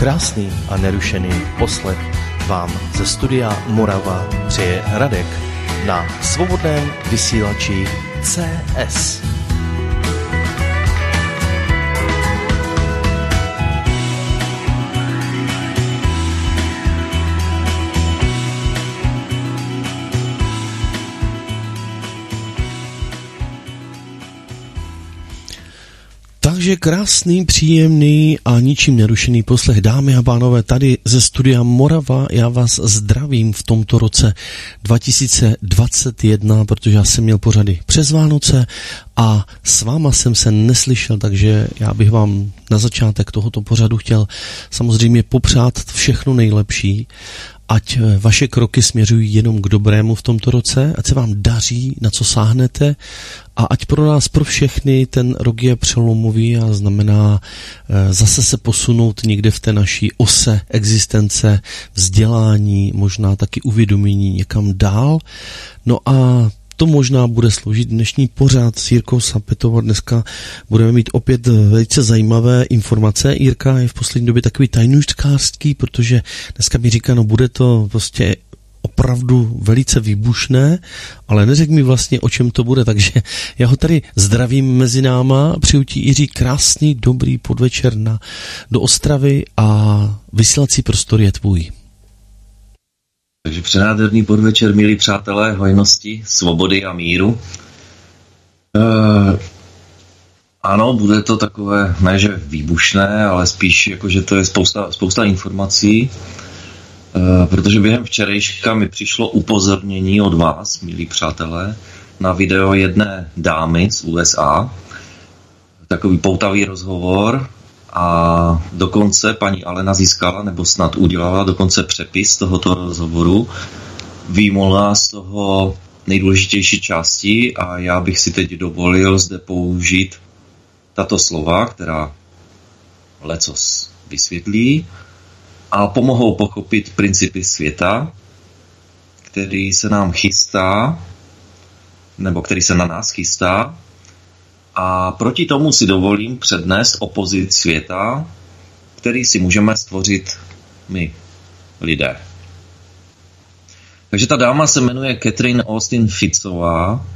Krásný a nerušený poslech vám ze studia Morava přeje Radek na svobodném vysílači CS. Takže krásný, příjemný a ničím nerušený poslech, dámy a pánové, tady ze studia Morava. Já vás zdravím v tomto roce 2021, protože já jsem měl pořady přes Vánoce a s váma jsem se neslyšel, takže já bych vám na začátek tohoto pořadu chtěl samozřejmě popřát všechno nejlepší. Ať vaše kroky směřují jenom k dobrému v tomto roce, ať se vám daří, na co sáhnete a ať pro nás, pro všechny ten rok je přelomový a znamená zase se posunout někde v té naší ose existence, vzdělání, možná taky uvědomění někam dál. No a to možná bude sloužit dnešní pořad s Jirkou Sapetovou. Dneska budeme mít opět velice zajímavé informace. Jirka je v poslední době takový tajnůstkářský, protože dneska mi říká, no bude to prostě opravdu velice výbušné, ale neřekl mi vlastně, o čem to bude, takže já ho tady zdravím mezi náma, přeju ti, Jiří, krásný, dobrý podvečer do Ostravy a vysílací prostor je tvůj. Takže přenádherný podvečer, milí přátelé, hojnosti, svobody a míru. Ano, bude to takové, ne že výbušné, ale spíš jako, že to je spousta informací, protože během včerejška mi přišlo upozornění od vás, milí přátelé, na video jedné dámy z USA, takový poutavý rozhovor, a dokonce paní Alena získala, nebo snad udělala dokonce přepis tohoto rozhovoru, vyjmula z toho nejdůležitější části a já bych si teď dovolil zde použít tato slova, která lecos vysvětlí a pomohou pochopit principy světa, který se nám chystá, nebo který se na nás chystá. A proti tomu si dovolím přednést opozit světa, který si můžeme stvořit my, lidé. Takže ta dáma se jmenuje Catherine Austin Fittsová,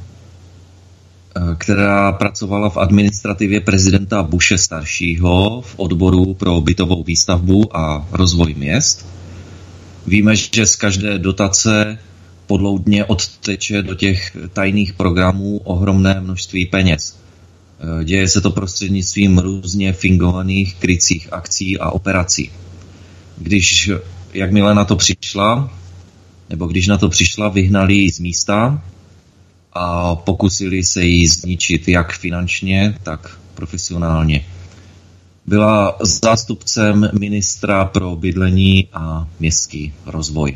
která pracovala v administrativě prezidenta Bushe staršího v odboru pro bytovou výstavbu a rozvoj měst. Víme, že z každé dotace podloudně odteče do těch tajných programů ohromné množství peněz. Děje se to prostřednictvím různě fingovaných krycích akcí a operací. Jakmile na to přišla, nebo když na to přišla, vyhnali ji z místa a pokusili se ji zničit jak finančně, tak profesionálně. Byla zástupcem ministra pro bydlení a městský rozvoj.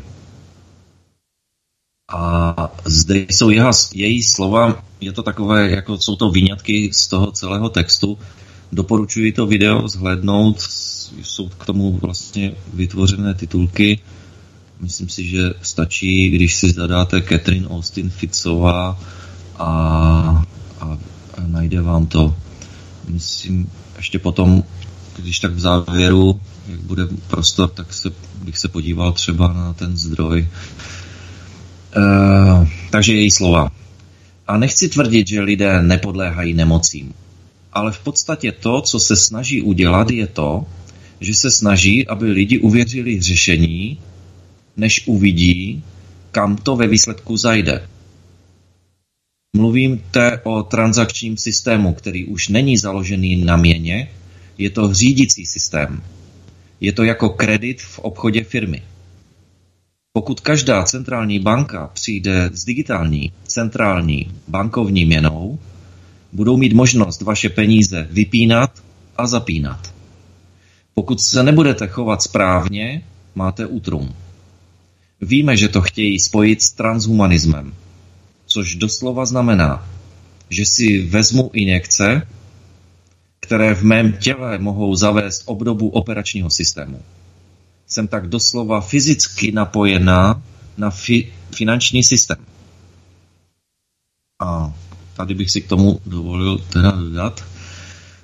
A zde jsou její slova, je to takové, jako jsou to výňatky z toho celého textu. Doporučuji to video zhlédnout, jsou k tomu vlastně vytvořené titulky. Myslím si, že stačí, když si zadáte Catherine Austin Fittsová a najde vám to. Myslím, ještě potom, když tak v závěru, jak bude prostor, tak bych se podíval třeba na ten zdroj. Takže její slova. A nechci tvrdit, že lidé nepodléhají nemocím. Ale v podstatě to, co se snaží udělat, je to, že se snaží, aby lidi uvěřili řešení, než uvidí, kam to ve výsledku zajde. Mluvím-te o transakčním systému, který už není založený na měně, je to řídící systém. Je to jako kredit v obchodě firmy. Pokud každá centrální banka přijde s digitální centrální bankovní měnou, budou mít možnost vaše peníze vypínat a zapínat. Pokud se nebudete chovat správně, máte útrum. Víme, že to chtějí spojit s transhumanismem, což doslova znamená, že si vezmu injekce, které v mém těle mohou zavést obdobu operačního systému. Jsem tak doslova fyzicky napojená na finanční systém. A tady bych si k tomu dovolil teda dodat,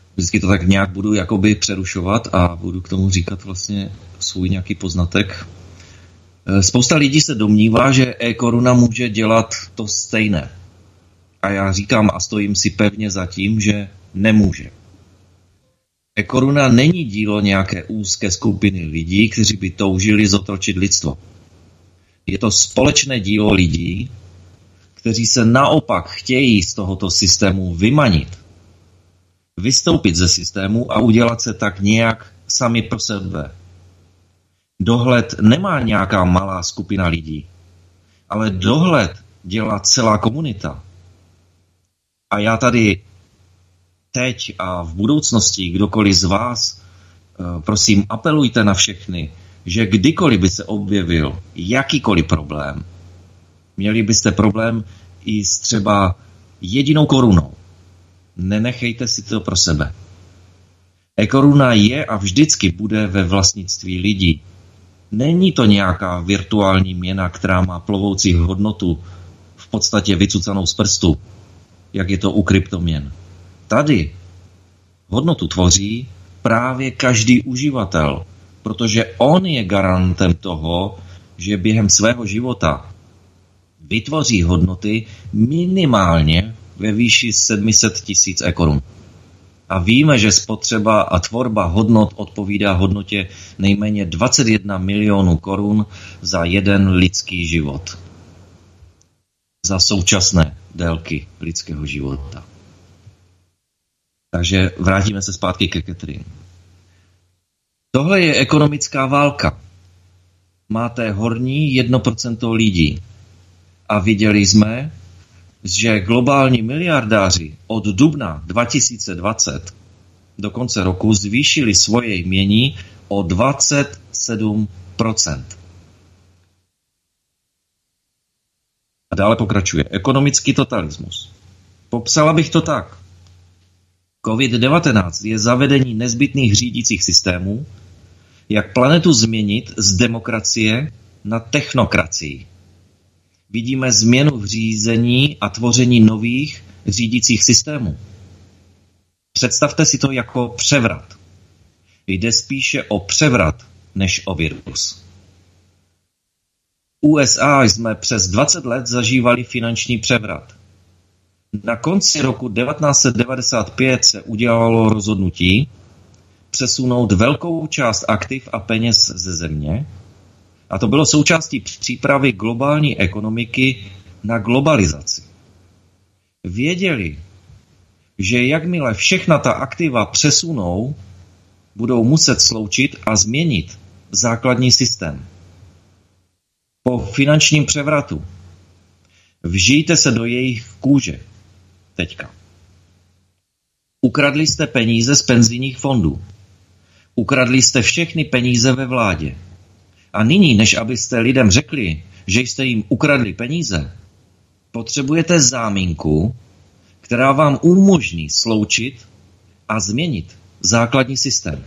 vždycky to tak nějak budu jakoby přerušovat a budu k tomu říkat vlastně svůj nějaký poznatek. Spousta lidí se domnívá, že e-koruna může dělat to stejné. A já říkám a stojím si pevně za tím, že nemůže. E-koruna není dílo nějaké úzké skupiny lidí, kteří by toužili zotročit lidstvo. Je to společné dílo lidí, kteří se naopak chtějí z tohoto systému vymanit, vystoupit ze systému a udělat se tak nějak sami pro sebe. Dohled nemá nějaká malá skupina lidí, ale dohled dělá celá komunita. A já tady teď a v budoucnosti, kdokoliv z vás, prosím, apelujte na všechny, že kdykoliv by se objevil jakýkoliv problém, měli byste problém i s třeba jedinou korunou. Nenechejte si to pro sebe. E-koruna je a vždycky bude ve vlastnictví lidí. Není to nějaká virtuální měna, která má plovoucí hodnotu, v podstatě vycucanou z prstu, jak je to u kryptoměn. Tady hodnotu tvoří právě každý uživatel, protože on je garantem toho, že během svého života vytvoří hodnoty minimálně ve výši 700 000 e-korun. A víme, že spotřeba a tvorba hodnot odpovídá hodnotě nejméně 21 milionů korun za jeden lidský život. Za současné délky lidského života. Takže vrátíme se zpátky ke Catherine. Tohle je ekonomická válka. Máte horní 1% lidí. A viděli jsme, že globální miliardáři od dubna 2020 do konce roku zvýšili svoje jmění o 27%. A dále pokračuje. Ekonomický totalismus. Popsala bych to tak. COVID-19 je zavedení nezbytných řídících systémů, jak planetu změnit z demokracie na technokracii. Vidíme změnu v řízení a tvoření nových řídících systémů. Představte si to jako převrat. Jde spíše o převrat, než o virus. USA jsme přes 20 let zažívali finanční převrat. Na konci roku 1995 se udělalo rozhodnutí přesunout velkou část aktiv a peněz ze země, a to bylo součástí přípravy globální ekonomiky na globalizaci. Věděli, že jakmile všechna ta aktiva přesunou, budou muset sloučit a změnit základní systém. Po finančním převratu vžijte se do jejich kůže. Teďka. Ukradli jste peníze z penzijních fondů. Ukradli jste všechny peníze ve vládě. A nyní, než abyste lidem řekli, že jste jim ukradli peníze, potřebujete záminku, která vám umožní sloučit a změnit základní systém.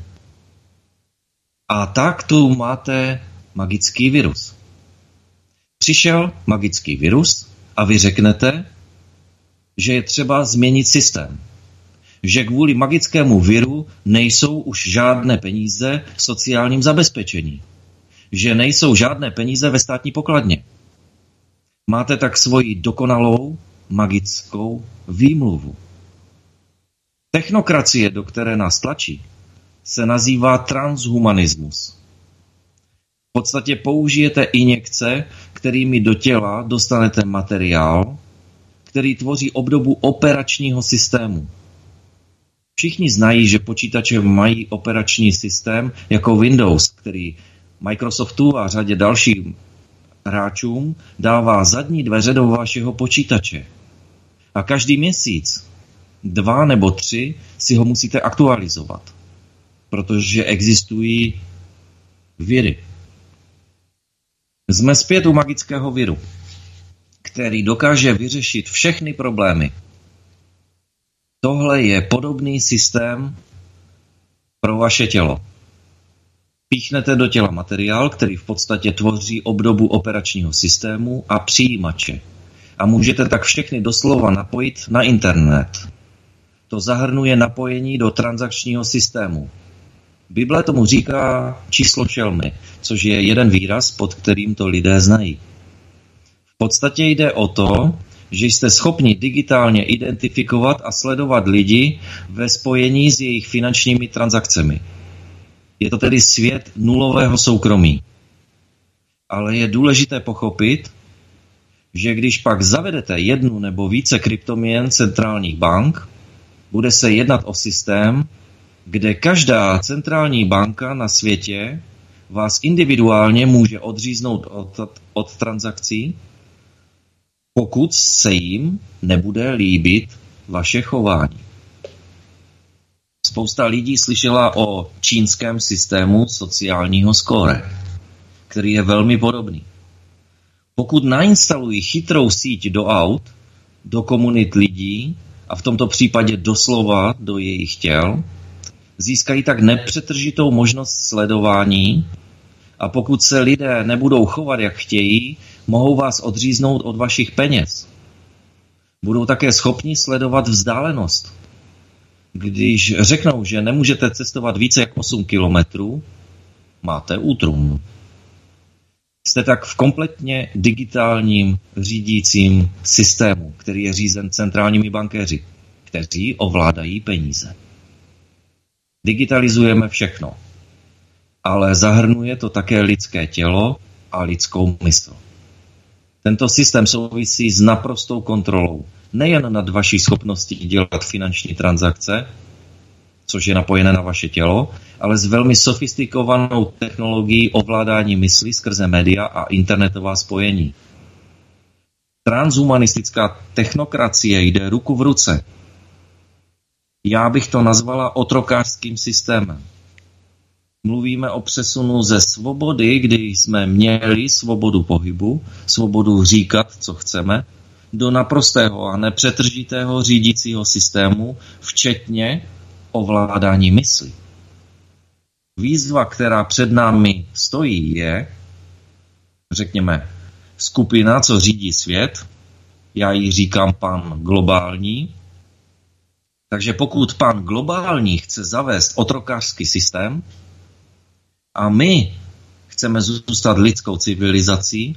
A tak tu máte magický virus. Přišel magický virus a vy řeknete, že je třeba změnit systém. Že kvůli magickému viru nejsou už žádné peníze v sociálním zabezpečení. Že nejsou žádné peníze ve státní pokladně. Máte tak svoji dokonalou magickou výmluvu. Technokracie, do které nás tlačí, se nazývá transhumanismus. V podstatě použijete injekce, kterými do těla dostanete materiál, který tvoří obdobu operačního systému. Všichni znají, že počítače mají operační systém jako Windows, který Microsoftu a řadě dalším hráčům dává zadní dveře do vašeho počítače. A každý měsíc 2 nebo 3 si ho musíte aktualizovat, protože existují viry. Jsme zpět u magického viru, který dokáže vyřešit všechny problémy. Tohle je podobný systém pro vaše tělo. Píchnete do těla materiál, který v podstatě tvoří obdobu operačního systému a přijímače. A můžete tak všechny doslova napojit na internet. To zahrnuje napojení do transakčního systému. Bible tomu říká číslo šelmy, což je jeden výraz, pod kterým to lidé znají. V podstatě jde o to, že jste schopni digitálně identifikovat a sledovat lidi ve spojení s jejich finančními transakcemi. Je to tedy svět nulového soukromí. Ale je důležité pochopit, že když pak zavedete jednu nebo více kryptoměn centrálních bank, bude se jednat o systém, kde každá centrální banka na světě vás individuálně může odříznout od transakcí, pokud se jim nebude líbit vaše chování. Spousta lidí slyšela o čínském systému sociálního skóre, který je velmi podobný. Pokud nainstalují chytrou síť do aut, do komunit lidí, a v tomto případě doslova do jejich těl, získají tak nepřetržitou možnost sledování a pokud se lidé nebudou chovat, jak chtějí, mohou vás odříznout od vašich peněz. Budou také schopni sledovat vzdálenost. Když řeknou, že nemůžete cestovat více jak 8 kilometrů, máte útrum. Jste tak v kompletně digitálním řídícím systému, který je řízen centrálními bankéři, kteří ovládají peníze. Digitalizujeme všechno, ale zahrnuje to také lidské tělo a lidskou mysl. Tento systém souvisí s naprostou kontrolou nejen nad vaší schopností dělat finanční transakce, což je napojené na vaše tělo, ale s velmi sofistikovanou technologií ovládání mysli skrze média a internetová spojení. Transhumanistická technokracie jde ruku v ruce. Já bych to nazvala otrokářským systémem. Mluvíme o přesunu ze svobody, kdy jsme měli svobodu pohybu, svobodu říkat, co chceme, do naprostého a nepřetržitého řídícího systému, včetně ovládání mysli. Výzva, která před námi stojí, je, řekněme, skupina, co řídí svět, já jí říkám pan globální, takže pokud pan globální chce zavést otrokářský systém a my chceme zůstat lidskou civilizací,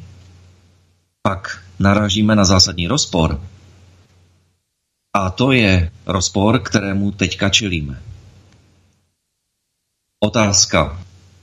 pak narážíme na zásadní rozpor. A to je rozpor, kterému teďka čelíme. Otázka.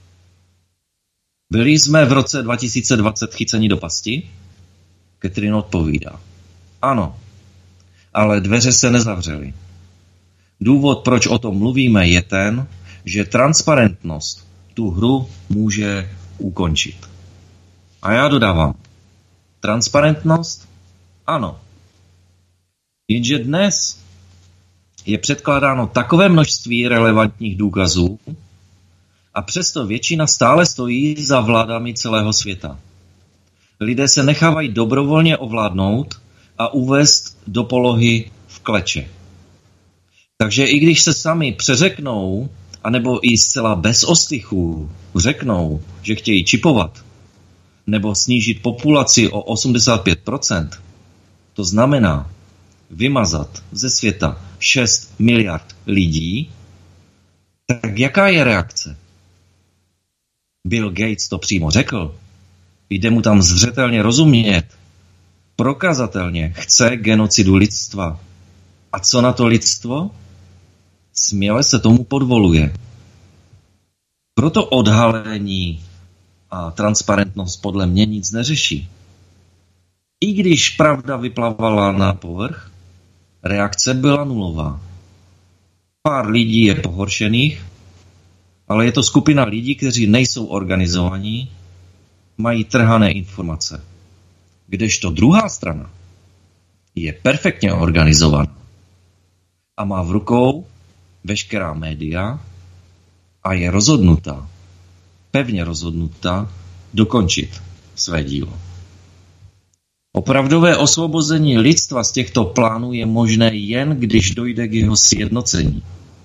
Byli jsme v roce 2020 chyceni do pasti? Catherine odpovídá. Ano, ale dveře se nezavřely. Důvod, proč o tom mluvíme, je ten, že transparentnost tu hru může ukončit. A já dodávám. Transparentnost? Ano. Jenže dnes je předkládáno takové množství relevantních důkazů a přesto většina stále stojí za vládami celého světa. Lidé se nechávají dobrovolně ovládnout a uvést do polohy v kleče. Takže i když se sami přeřeknou, anebo i zcela bez ostychu řeknou, že chtějí čipovat, nebo snížit populaci o 85%, to znamená vymazat ze světa 6 miliard lidí, tak jaká je reakce? Bill Gates to přímo řekl. Jde mu tam zřetelně rozumět. Prokazatelně chce genocidu lidstva. A co na to lidstvo? Směle se tomu podvoluje. Proto odhalení a transparentnost podle mě nic neřeší. I když pravda vyplavala na povrch, reakce byla nulová. Pár lidí je pohoršených, ale je to skupina lidí, kteří nejsou organizovaní, mají trhané informace. Kdežto druhá strana je perfektně organizovaná a má v rukou veškerá média a je rozhodnutá, pevně rozhodnutá dokončit své dílo. Opravdové osvobození lidstva z těchto plánů je možné jen, když dojde k jeho sjednocení.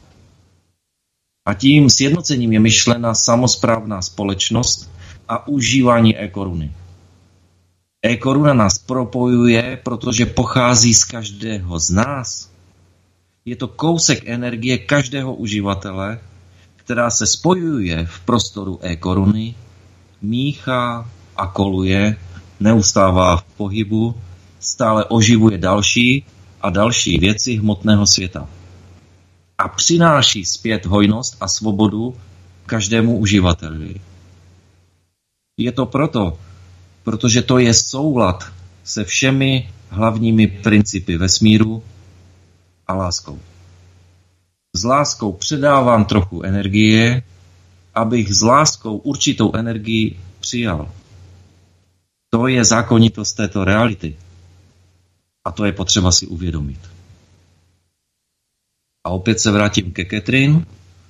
A tím sjednocením je myšlena samosprávná společnost a užívání e-koruny. E-koruna nás propojuje, protože pochází z každého z nás. Je to kousek energie každého uživatele, která se spojuje v prostoru e-koruny, míchá a koluje, neustává v pohybu, stále oživuje další a další věci hmotného světa. A přináší zpět hojnost a svobodu každému uživateli. Je to protože to je soulad se všemi hlavními principy vesmíru a láskou. S láskou předávám trochu energie, abych s láskou určitou energii přijal. To je zákonitost této reality. A to je potřeba si uvědomit. A opět se vrátím ke Catherine.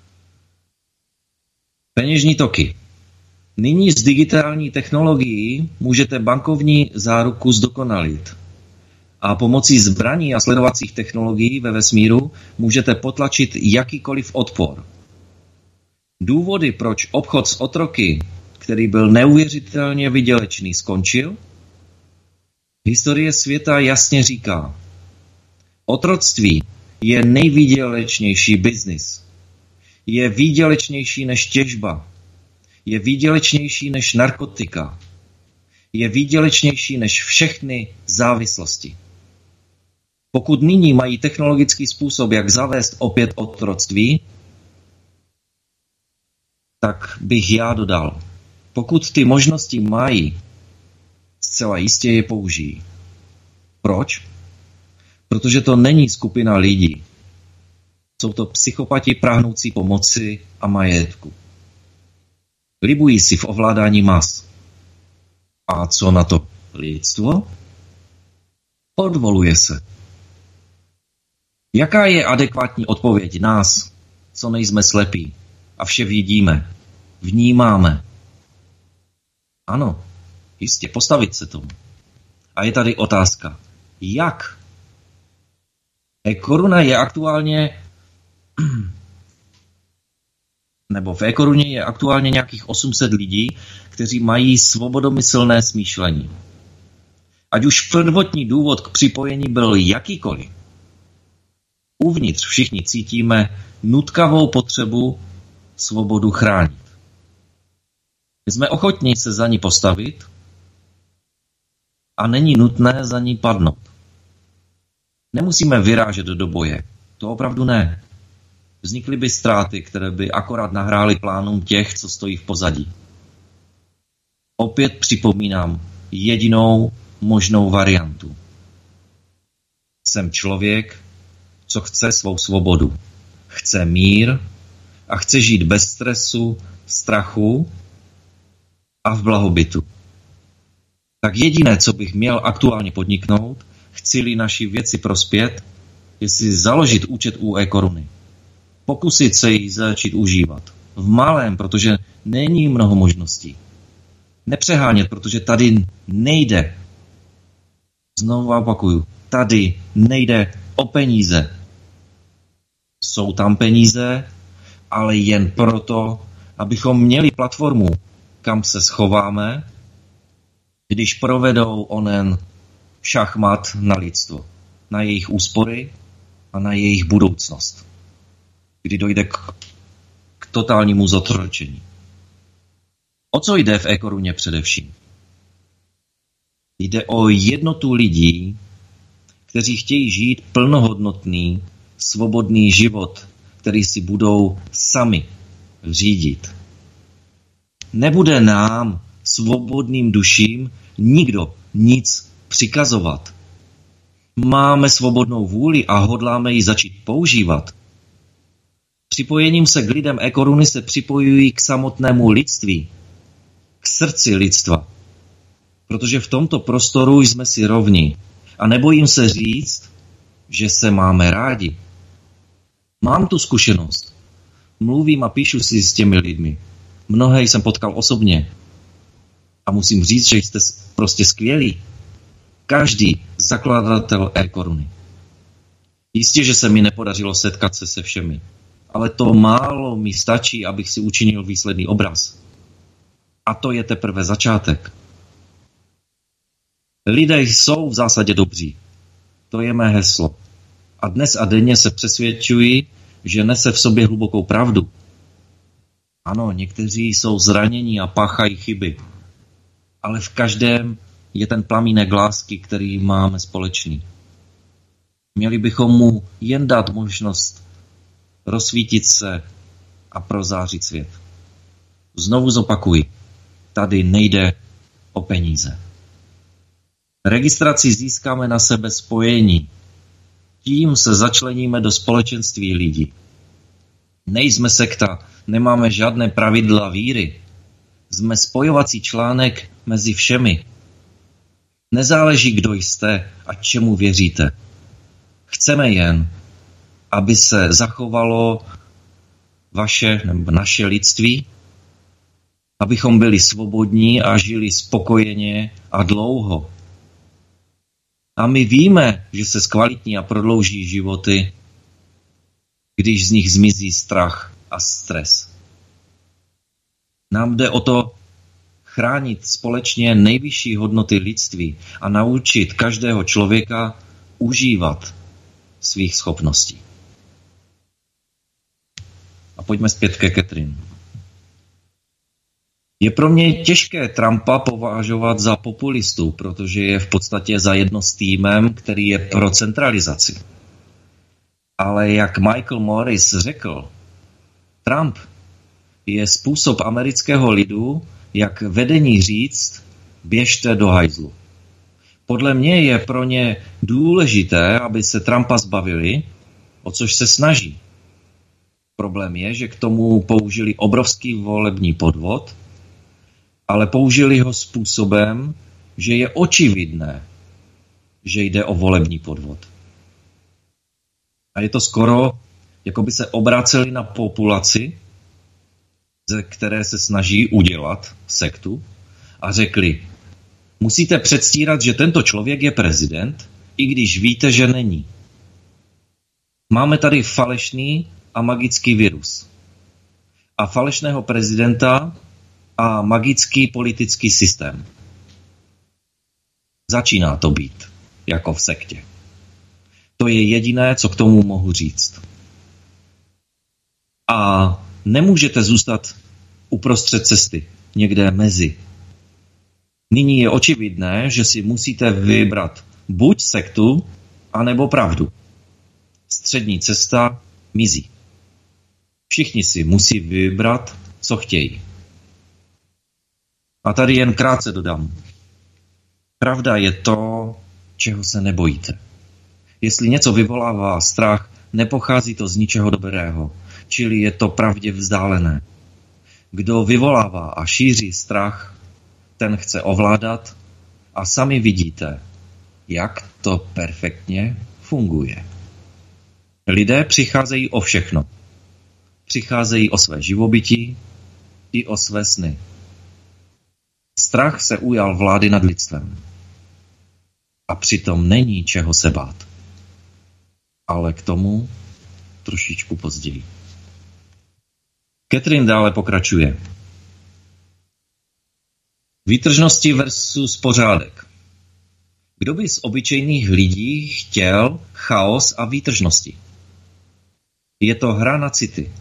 Peněžní toky. Nyní s digitální technologií můžete bankovní záruku zdokonalit. A pomocí zbraní a sledovacích technologií ve vesmíru můžete potlačit jakýkoliv odpor. Důvody, proč obchod s otroky, který byl neuvěřitelně vydělečný, skončil? Historie světa jasně říká, otroctví je nejvýdělečnější biznis. Je výdělečnější než těžba. Je výdělečnější než narkotika. Je výdělečnější než všechny závislosti. Pokud nyní mají technologický způsob, jak zavést opět otroctví, tak bych já dodal, pokud ty možnosti mají, zcela jistě je použijí. Proč? Protože to není skupina lidí. Jsou to psychopati prahnoucí po moci a majetku. Libují si v ovládání mas. A co na to lidstvo? Podvoluje se. Jaká je adekvátní odpověď nás, co nejsme slepí a vše vidíme, vnímáme? Ano, jistě, postavit se tomu. A je tady otázka, jak? E-koruna je aktuálně, nebo v e-koruně je aktuálně nějakých 800 lidí, kteří mají svobodomyslné smýšlení. Ať už prvotní důvod k připojení byl jakýkoliv, uvnitř všichni cítíme nutkavou potřebu svobodu chránit. Jsme ochotní se za ní postavit a není nutné za ní padnout. Nemusíme vyrážet do boje. To opravdu ne. Vznikly by ztráty, které by akorát nahrály plánům těch, co stojí v pozadí. Opět připomínám jedinou možnou variantu. Jsem člověk, co chce svou svobodu. Chce mír a chce žít bez stresu, strachu a v blahobytu. Tak jediné, co bych měl aktuálně podniknout, chci-li naši věci prospět, je si založit účet u e-koruny. Pokusit se ji začít užívat. V malém, protože není mnoho možností. Nepřehánět, protože tady nejde. Znovu opakuju, tady nejde o peníze. Jsou tam peníze, ale jen proto, abychom měli platformu, kam se schováme, když provedou onen šachmat na lidstvo, na jejich úspory a na jejich budoucnost, kdy dojde k totálnímu zotročení. O co jde v e-koruně především? Jde o jednotu lidí, kteří chtějí žít plnohodnotný, svobodný život, který si budou sami řídit. Nebude nám, svobodným duším, nikdo nic přikazovat. Máme svobodnou vůli a hodláme ji začít používat. Připojením se k lidem e-koruny se připojují k samotnému lidství, k srdci lidstva. Protože v tomto prostoru jsme si rovni a nebojím se říct, že se máme rádi. Mám tu zkušenost. Mluvím a píšu si s těmi lidmi. Mnohé jsem potkal osobně. A musím říct, že jste prostě skvělí. Každý zakladatel e-koruny. Jistě, že se mi nepodařilo setkat se se všemi. Ale to málo mi stačí, abych si učinil výsledný obraz. A to je teprve začátek. Lidé jsou v zásadě dobří. To je mé heslo. A dnes a denně se přesvědčuji, že nese v sobě hlubokou pravdu. Ano, někteří jsou zranění a páchají chyby, ale v každém je ten plamínek lásky, který máme společný. Měli bychom mu jen dát možnost rozsvítit se a prozářit svět. Znovu zopakuji, tady nejde o peníze. Registrací získáme na sebe spojení. Tím se začleníme do společenství lidí. Nejsme sekta, nemáme žádné pravidla víry. Jsme spojovací článek mezi všemi. Nezáleží, kdo jste a čemu věříte. Chceme jen, aby se zachovalo vaše nebo naše lidství, abychom byli svobodní a žili spokojeně a dlouho. A my víme, že se zkvalitní a prodlouží životy, když z nich zmizí strach a stres. Nám jde o to chránit společně nejvyšší hodnoty lidství a naučit každého člověka užívat svých schopností. A pojďme zpět ke Catherine. Je pro mě těžké Trumpa považovat za populistu, protože je v podstatě zajedno s týmem, který je pro centralizaci. Ale jak Michael Morris řekl, Trump je způsob amerického lidu, jak vedení říct, běžte do hajzlu. Podle mě je pro ně důležité, aby se Trumpa zbavili, o což se snaží. Problém je, že k tomu použili obrovský volební podvod, ale použili ho způsobem, že je očividné, že jde o volební podvod. A je to skoro, jako by se obraceli na populaci, ze které se snaží udělat sektu, a řekli, musíte předstírat, že tento člověk je prezident, i když víte, že není. Máme tady falešný a magický virus. A falešného prezidenta a magický politický systém. Začíná to být jako v sektě. To je jediné, co k tomu mohu říct. A nemůžete zůstat uprostřed cesty, někde mezi. Nyní je očividné, že si musíte vybrat buď sektu, anebo pravdu. Střední cesta mizí. Všichni si musí vybrat, co chtějí. A tady jen krátce dodám. Pravda je to, čeho se nebojíte. Jestli něco vyvolává strach, nepochází to z ničeho dobrého, čili je to pravdě vzdálené. Kdo vyvolává a šíří strach, ten chce ovládat a sami vidíte, jak to perfektně funguje. Lidé přicházejí o všechno. Přicházejí o své živobytí i o své sny. Strach se ujal vlády nad lidstvem. A přitom není čeho se bát. Ale k tomu trošičku později. Catherine dále pokračuje. Výtržnosti versus pořádek. Kdo by z obyčejných lidí chtěl chaos a výtržnosti? Je to hra na city.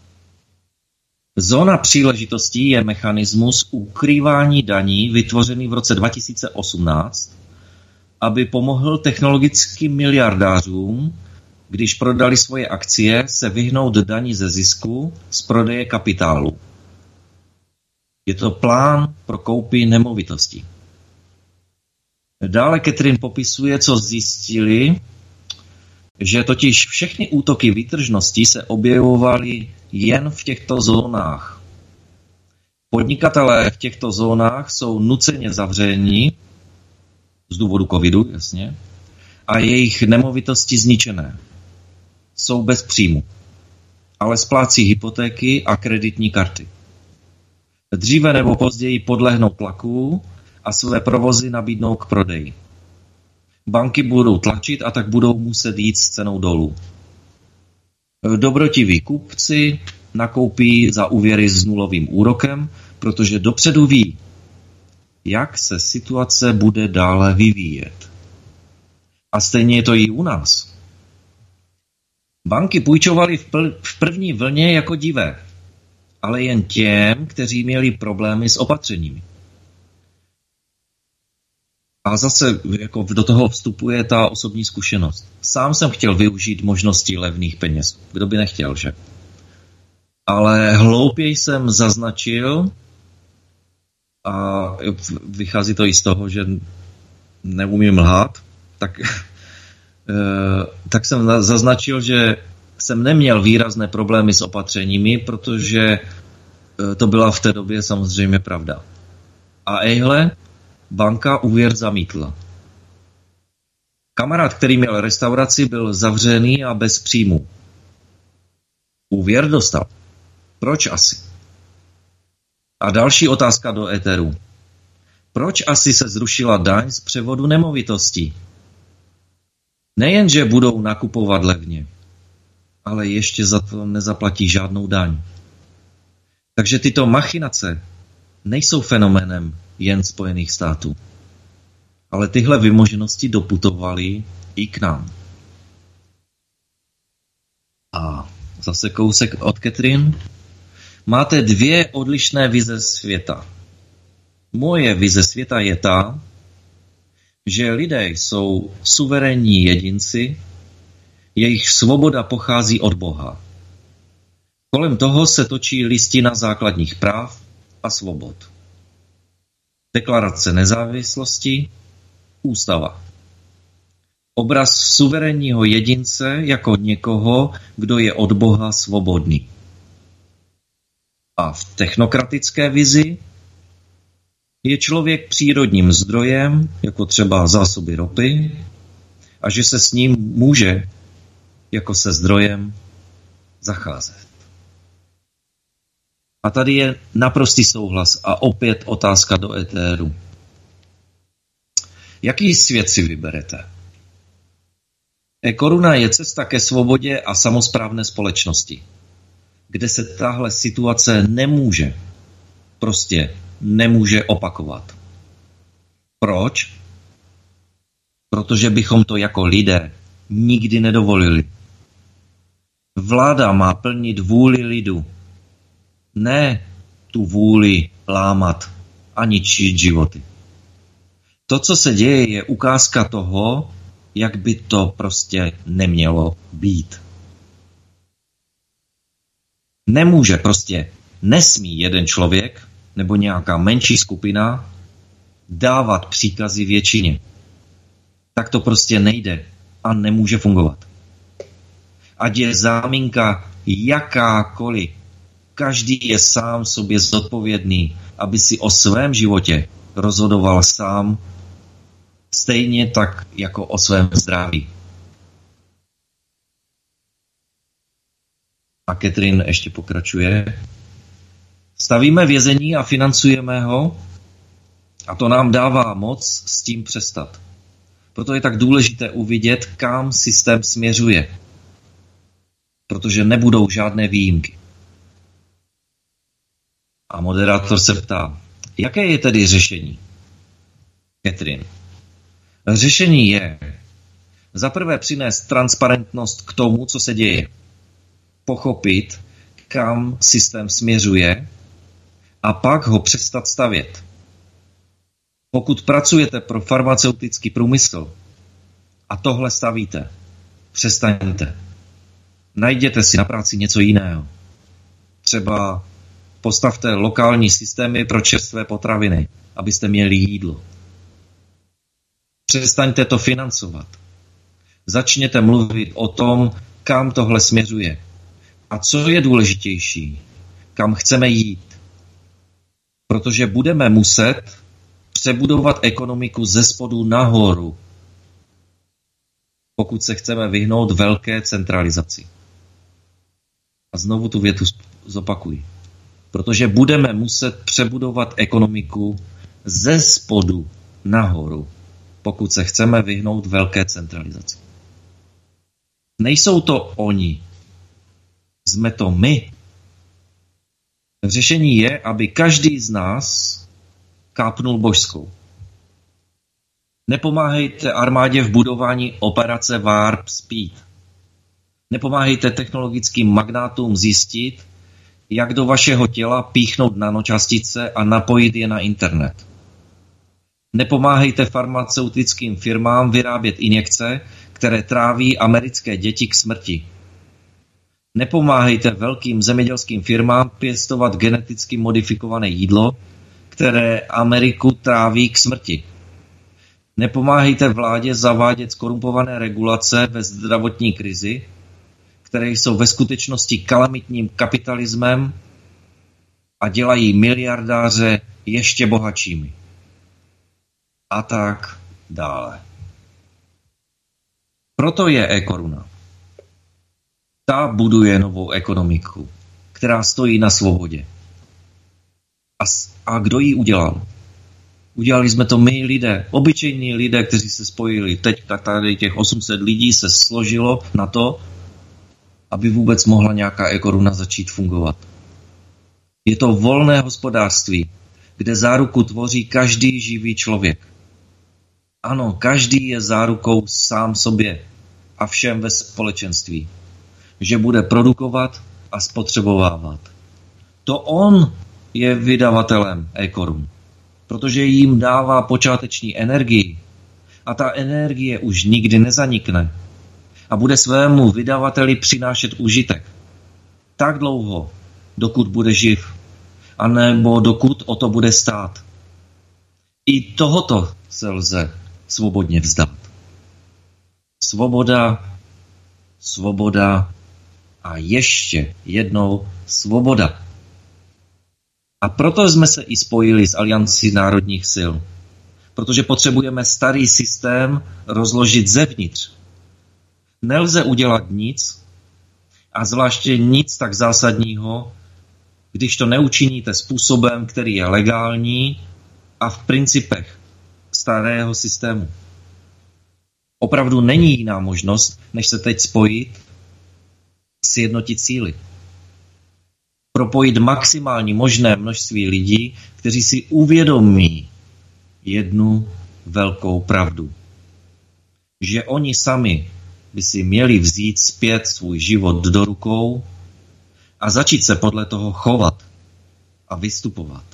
Zóna příležitostí je mechanismus ukrývání daní vytvořený v roce 2018, aby pomohl technologickým miliardářům, když prodali svoje akcie, se vyhnout daní ze zisku z prodeje kapitálu. Je to plán pro koupi nemovitostí. Dále Catherine popisuje, co zjistili, že totiž všechny útoky výtržnosti se objevovaly jen v těchto zónách. Podnikatelé v těchto zónách jsou nuceně zavření z důvodu covidu, jasně, a jejich nemovitosti zničené. Jsou bez příjmu, ale splácí hypotéky a kreditní karty. Dříve nebo později podlehnou tlaku a své provozy nabídnou k prodeji. Banky budou tlačit a tak budou muset jít s cenou dolů. Dobrotiví kupci nakoupí za úvěry s nulovým úrokem, protože dopředu ví, jak se situace bude dále vyvíjet. A stejně je to i u nás. Banky půjčovaly v první vlně jako divé, ale jen těm, kteří měli problémy s opatřeními. A zase jako do toho vstupuje ta osobní zkušenost. Sám jsem chtěl využít možnosti levných peněz. Kdo by nechtěl, že? Ale hloupěji jsem zaznačil, a vychází to i z toho, že neumím lhát, tak jsem zaznačil, že jsem neměl výrazné problémy s opatřeními, protože to byla v té době samozřejmě pravda. A ejhle, banka úvěr zamítla. Kamarád, který měl restauraci, byl zavřený a bez příjmu. Úvěr dostal. Proč asi? A další otázka do éteru. Proč asi se zrušila daň z převodu nemovitostí? Nejenže budou nakupovat levně, ale ještě za to nezaplatí žádnou daň. Takže tyto machinace nejsou fenoménem jen Spojených států. Ale tyhle vymoženosti doputovaly i k nám. A zase kousek od Catherine. Máte dvě odlišné vize světa. Moje vize světa je ta, že lidé jsou suverénní jedinci, jejich svoboda pochází od Boha. Kolem toho se točí listina základních práv a svobod. Deklarace nezávislosti, ústava. Obraz suverénního jedince jako někoho, kdo je od Boha svobodný. A v technokratické vizi je člověk přírodním zdrojem, jako třeba zásoby ropy, a že se s ním může jako se zdrojem zacházet. A tady je naprostý souhlas a opět otázka do éteru. Jaký svět si vyberete? E-koruna je cesta ke svobodě a samosprávné společnosti, kde se tahle situace nemůže opakovat. Proč? Protože bychom to jako lidé nikdy nedovolili. Vláda má plnit vůli lidu, ne tu vůli lámat a ničit životy. To, co se děje, je ukázka toho, jak by to prostě nemělo být. Nesmí jeden člověk nebo nějaká menší skupina dávat příkazy většině. Tak to prostě nejde a nemůže fungovat. Ať je záminka jakákoliv, každý je sám sobě zodpovědný, aby si o svém životě rozhodoval sám, stejně tak jako o svém zdraví. A Catherine ještě pokračuje. Stavíme vězení a financujeme ho a to nám dává moc s tím přestat. Proto je tak důležité uvidět, kam systém směřuje. Protože nebudou žádné výjimky. A moderátor se ptá, jaké je tedy řešení? Catherine. Řešení je za prvé přinést transparentnost k tomu, co se děje. Pochopit, kam systém směřuje a pak ho přestat stavět. Pokud pracujete pro farmaceutický průmysl a tohle stavíte, přestaňte. Najděte si na práci něco jiného. Třeba postavte lokální systémy pro čerstvé potraviny, abyste měli jídlo. Přestaňte to financovat. Začněte mluvit o tom, kam tohle směřuje. A co je důležitější, kam chceme jít. Protože budeme muset přebudovat ekonomiku ze spodu nahoru, pokud se chceme vyhnout velké centralizaci. A znovu tu větu zopakuji. Protože budeme muset přebudovat ekonomiku ze spodu nahoru, pokud se chceme vyhnout velké centralizaci. Nejsou to oni, jsme to my. Řešení je, aby každý z nás kápnul božskou. Nepomáhejte armádě v budování operace Warp Speed. Nepomáhejte technologickým magnátům zjistit, jak do vašeho těla píchnout nanočástice a napojit je na internet. Nepomáhejte farmaceutickým firmám vyrábět injekce, které tráví americké děti k smrti. Nepomáhejte velkým zemědělským firmám pěstovat geneticky modifikované jídlo, které Ameriku tráví k smrti. Nepomáhejte vládě zavádět zkorumpované regulace ve zdravotní krizi, které jsou ve skutečnosti kalamitním kapitalismem a dělají miliardáře ještě bohatšími. A tak dále. Proto je e-koruna. Ta buduje novou ekonomiku, která stojí na svobodě. A kdo ji udělal? Udělali jsme to my lidé, obyčejní lidé, kteří se spojili. Teď tady těch 800 lidí se složilo na to, aby vůbec mohla nějaká e-koruna začít fungovat. Je to volné hospodářství, kde záruku tvoří každý živý člověk. Ano, každý je zárukou sám sobě a všem ve společenství, že bude produkovat a spotřebovávat. To on je vydavatelem e-korun, protože jim dává počáteční energii a ta energie už nikdy nezanikne a bude svému vydavateli přinášet užitek. Tak dlouho, dokud bude živ, anebo dokud o to bude stát. I tohoto se lze svobodně vzdát. Svoboda, svoboda a ještě jednou svoboda. A proto jsme se i spojili s Aliancí národních sil. Protože potřebujeme starý systém rozložit zevnitř. Nelze udělat nic, a zvláště nic tak zásadního, když to neučiníte způsobem, který je legální a v principech starého systému. Opravdu není jiná možnost, než se teď spojit, sjednotit síly. Propojit maximální možné množství lidí, kteří si uvědomí jednu velkou pravdu. Že oni sami by si měli vzít zpět svůj život do rukou a začít se podle toho chovat a vystupovat.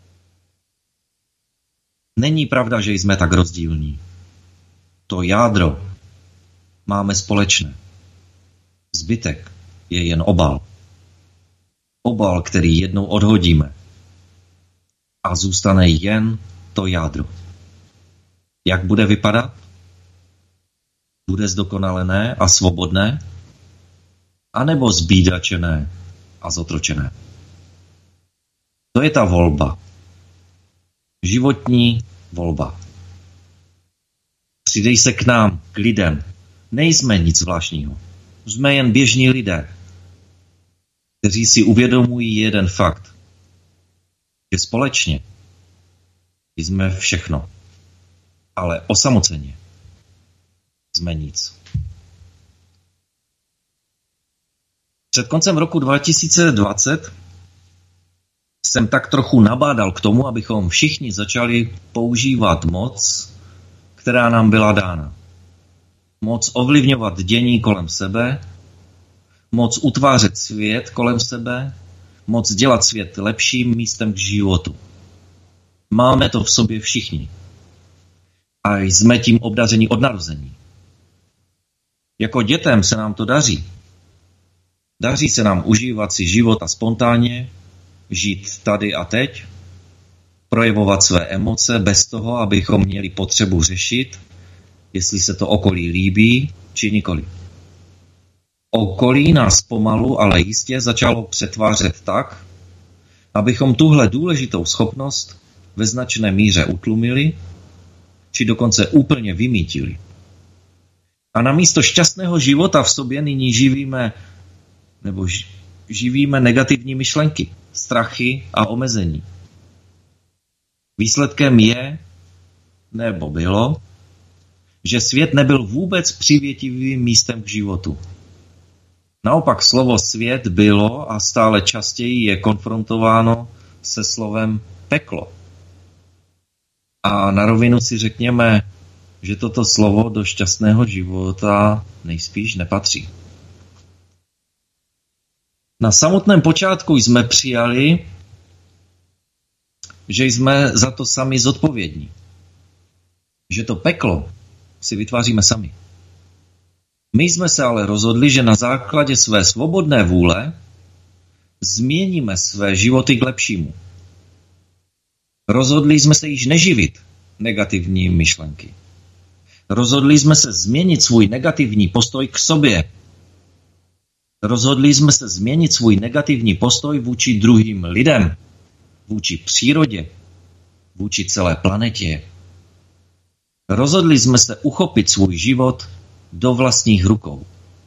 Není pravda, že jsme tak rozdílní. To jádro máme společné. Zbytek je jen obal. Obal, který jednou odhodíme. A zůstane jen to jádro. Jak bude vypadat? Bude zdokonalené a svobodné? A nebo zbídačené a zotročené? To je ta volba. Životní volba. Přidej se k nám, k lidem. Nejsme nic zvláštního. Jsme jen běžní lidé, kteří si uvědomují jeden fakt, že společně jsme všechno, ale osamoceně jsme nic. Před koncem roku 2020 jsem tak trochu nabádal k tomu, abychom všichni začali používat moc, která nám byla dána. Moc ovlivňovat dění kolem sebe, moc utvářet svět kolem sebe, moc dělat svět lepším místem k životu. Máme to v sobě všichni. A jsme tím obdařeni od narození. Jako dětem se nám to daří. Daří se nám užívat si života spontánně, žít tady a teď, projevovat své emoce bez toho, abychom měli potřebu řešit, jestli se to okolí líbí, či nikoli. Okolí nás pomalu, ale jistě začalo přetvářet tak, abychom tuhle důležitou schopnost ve značné míře utlumili, či dokonce úplně vymítili. A namísto šťastného života v sobě nyní živíme negativní myšlenky, strachy a omezení. Výsledkem je, nebo bylo, že svět nebyl vůbec přivětivým místem k životu. Naopak slovo svět bylo a stále častěji je konfrontováno se slovem peklo. A na rovinu si řekněme, že toto slovo do šťastného života nejspíš nepatří. Na samotném počátku jsme přijali, že jsme za to sami zodpovědní. Že to peklo si vytváříme sami. My jsme se ale rozhodli, že na základě své svobodné vůle změníme své životy k lepšímu. Rozhodli jsme se již neživit negativní myšlenky. Rozhodli jsme se změnit svůj negativní postoj k sobě. Rozhodli jsme se změnit svůj negativní postoj vůči druhým lidem, vůči přírodě, vůči celé planetě. Rozhodli jsme se uchopit svůj život do vlastních rukou.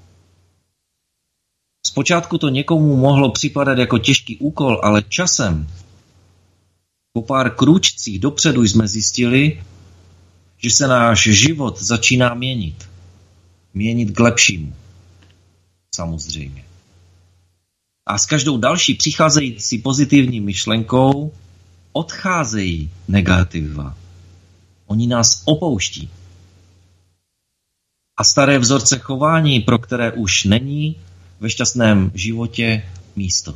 Zpočátku to někomu mohlo připadat jako těžký úkol, ale časem, po pár krůčcích dopředu jsme zjistili, že se náš život začíná měnit. Měnit k lepšímu. Samozřejmě. A s každou další přicházející pozitivní myšlenkou odcházejí negativa. Oni nás opouští. A staré vzorce chování, pro které už není ve šťastném životě místo.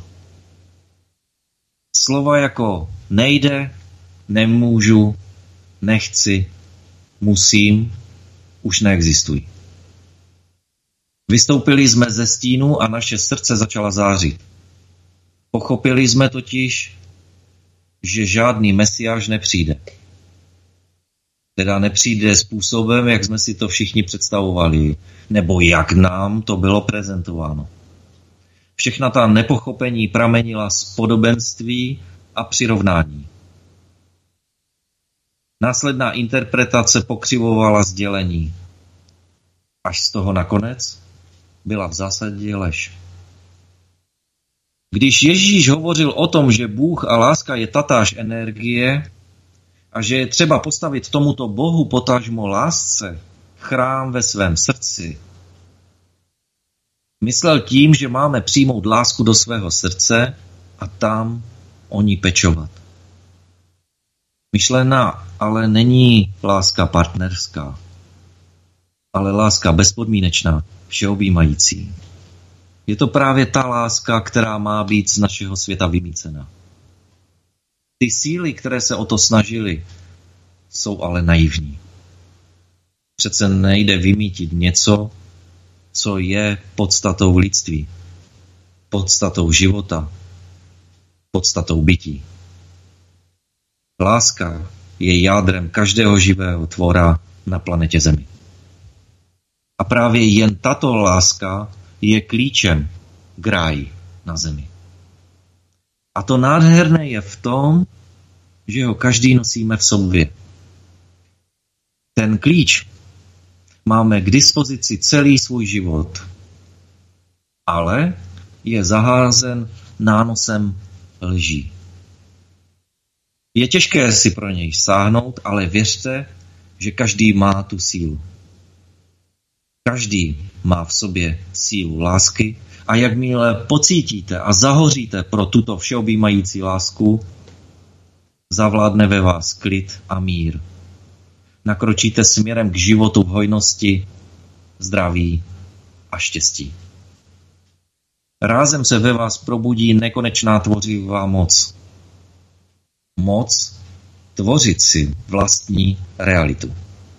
Slova jako nejde, nemůžu, nechci, musím, už neexistují. Vystoupili jsme ze stínu a naše srdce začala zářit. Pochopili jsme totiž, že žádný mesiáš nepřijde. Teda nepřijde způsobem, jak jsme si to všichni představovali, nebo jak nám to bylo prezentováno. Všechna ta nepochopení pramenila z podobenství a přirovnání. Následná interpretace pokřivovala sdělení. Až z toho nakonec byla v zásadě lež. Když Ježíš hovořil o tom, že Bůh a láska je tatáž energie a že je třeba postavit tomuto Bohu potažmo lásce chrám ve svém srdci, myslel tím, že máme přijmout lásku do svého srdce a tam o ní pečovat. Myšlená ale není láska partnerská, ale láska bezpodmínečná, všeobjímající. Je to právě ta láska, která má být z našeho světa vymýcena. Ty síly, které se o to snažily, jsou ale naivní. Přece nejde vymýtit něco, co je podstatou lidství, podstatou života, podstatou bytí. Láska je jádrem každého živého tvora na planetě Zemi. A právě jen tato láska je klíčem k ráji na Zemi. A to nádherné je v tom, že ho každý nosíme v sobě. Ten klíč máme k dispozici celý svůj život, ale je zaházen nánosem lží. Je těžké si pro něj sáhnout, ale věřte, že každý má tu sílu. Každý má v sobě sílu lásky a jakmile pocítíte a zahoříte pro tuto všeobjímající lásku, zavládne ve vás klid a mír. Nakročíte směrem k životu v hojnosti, zdraví a štěstí. Rázem se ve vás probudí nekonečná tvořivá moc. Moc tvořit si vlastní realitu.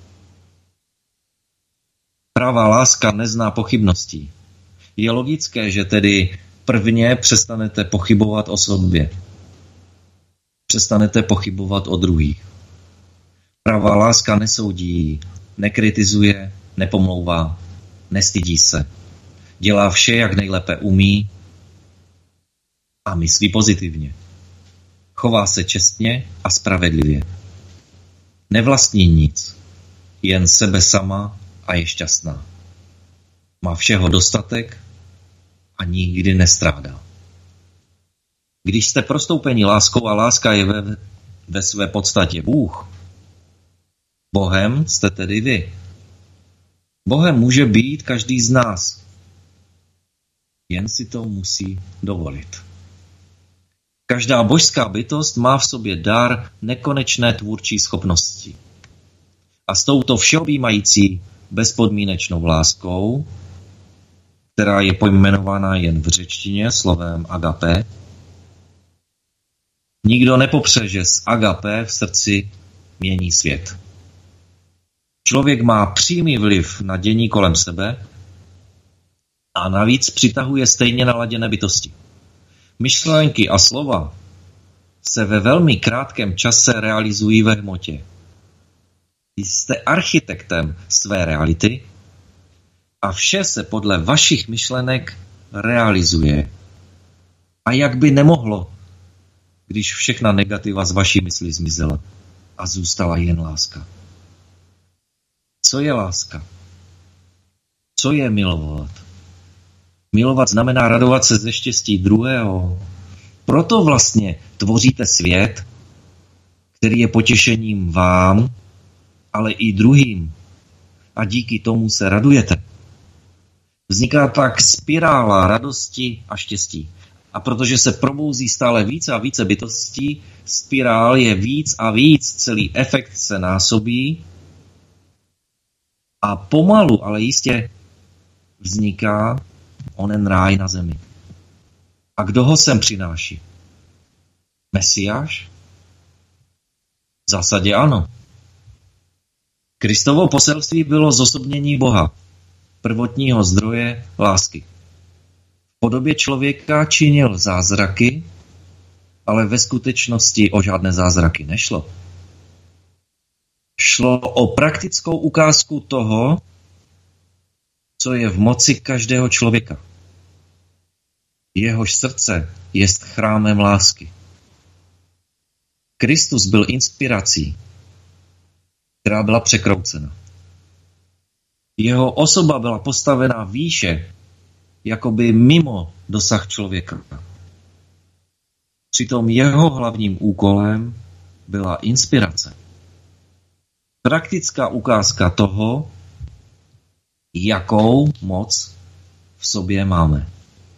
Pravá láska nezná pochybností. Je logické, že tedy prvně přestanete pochybovat o sobě. Přestanete pochybovat o druhých. Pravá láska nesoudí, nekritizuje, nepomlouvá, nestydí se. Dělá vše, jak nejlépe umí a myslí pozitivně. Chová se čestně a spravedlivě. Nevlastní nic, jen sebe sama a je šťastná. Má všeho dostatek a nikdy nestrádá. Když jste prostoupeni láskou a láska je ve své podstatě Bůh, Bohem jste tedy vy. Bohem může být každý z nás. Jen si to musí dovolit. Každá božská bytost má v sobě dar nekonečné tvůrčí schopnosti. A s touto všeobjímající bezpodmínečnou láskou, která je pojmenována jen v řečtině slovem agape. Nikdo nepopře, že z agape v srdci mění svět. Člověk má přímý vliv na dění kolem sebe a navíc přitahuje stejně naladěné bytosti. Myšlenky a slova se ve velmi krátkém čase realizují ve hmotě. Jste architektem své reality a vše se podle vašich myšlenek realizuje. A jak by nemohlo, když všechna negativa z vaší mysli zmizela a zůstala jen láska. Co je láska? Co je milovat? Milovat znamená radovat se ze štěstí druhého. Proto vlastně tvoříte svět, který je potěšením vám, ale i druhým. A díky tomu se radujete. Vzniká tak spirála radosti a štěstí. A protože se probouzí stále více a více bytostí, spirál je víc a víc, celý efekt se násobí a pomalu, ale jistě vzniká onen ráj na zemi. A kdo ho sem přináší? Mesiáš? V zásadě ano. Kristovo poselství bylo zosobnění Boha, prvotního zdroje lásky. V podobě člověka činil zázraky, ale ve skutečnosti o žádné zázraky nešlo. Šlo o praktickou ukázku toho, co je v moci každého člověka. Jehož srdce jest chrámem lásky. Kristus byl inspirací, která byla překroucena. Jeho osoba byla postavená výše, jakoby mimo dosah člověka. Přitom jeho hlavním úkolem byla inspirace. Praktická ukázka toho, jakou moc v sobě máme.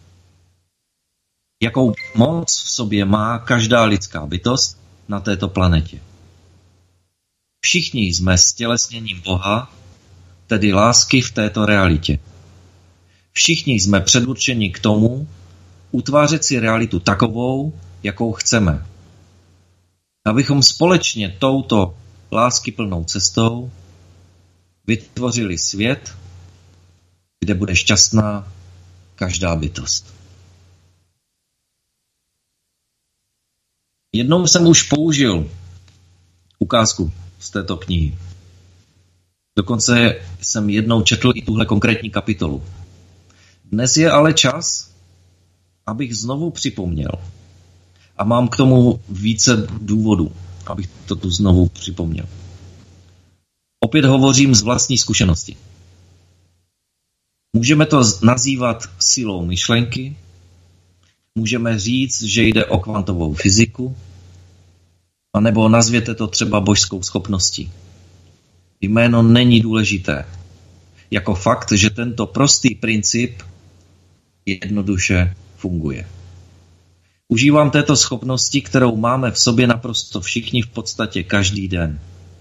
Jakou moc v sobě má každá lidská bytost na této planetě. Všichni jsme stělesněním Boha, tedy lásky v této realitě. Všichni jsme předurčeni k tomu, utvářet si realitu takovou, jakou chceme. Abychom společně touto láskyplnou cestou vytvořili svět, kde bude šťastná každá bytost. Jednou jsem už použil ukázku z této knihy. Dokonce jsem jednou četl i tuhle konkrétní kapitolu. Dnes je ale čas, abych znovu připomněl. A mám k tomu více důvodů, abych to tu znovu připomněl. Opět hovořím z vlastní zkušenosti. Můžeme to nazývat silou myšlenky, můžeme říct, že jde o kvantovou fyziku, anebo nazvěte to třeba božskou schopností. Jméno není důležité. Jako fakt, že tento prostý princip jednoduše funguje. Užívám této schopnosti, kterou máme v sobě naprosto všichni v podstatě každý den.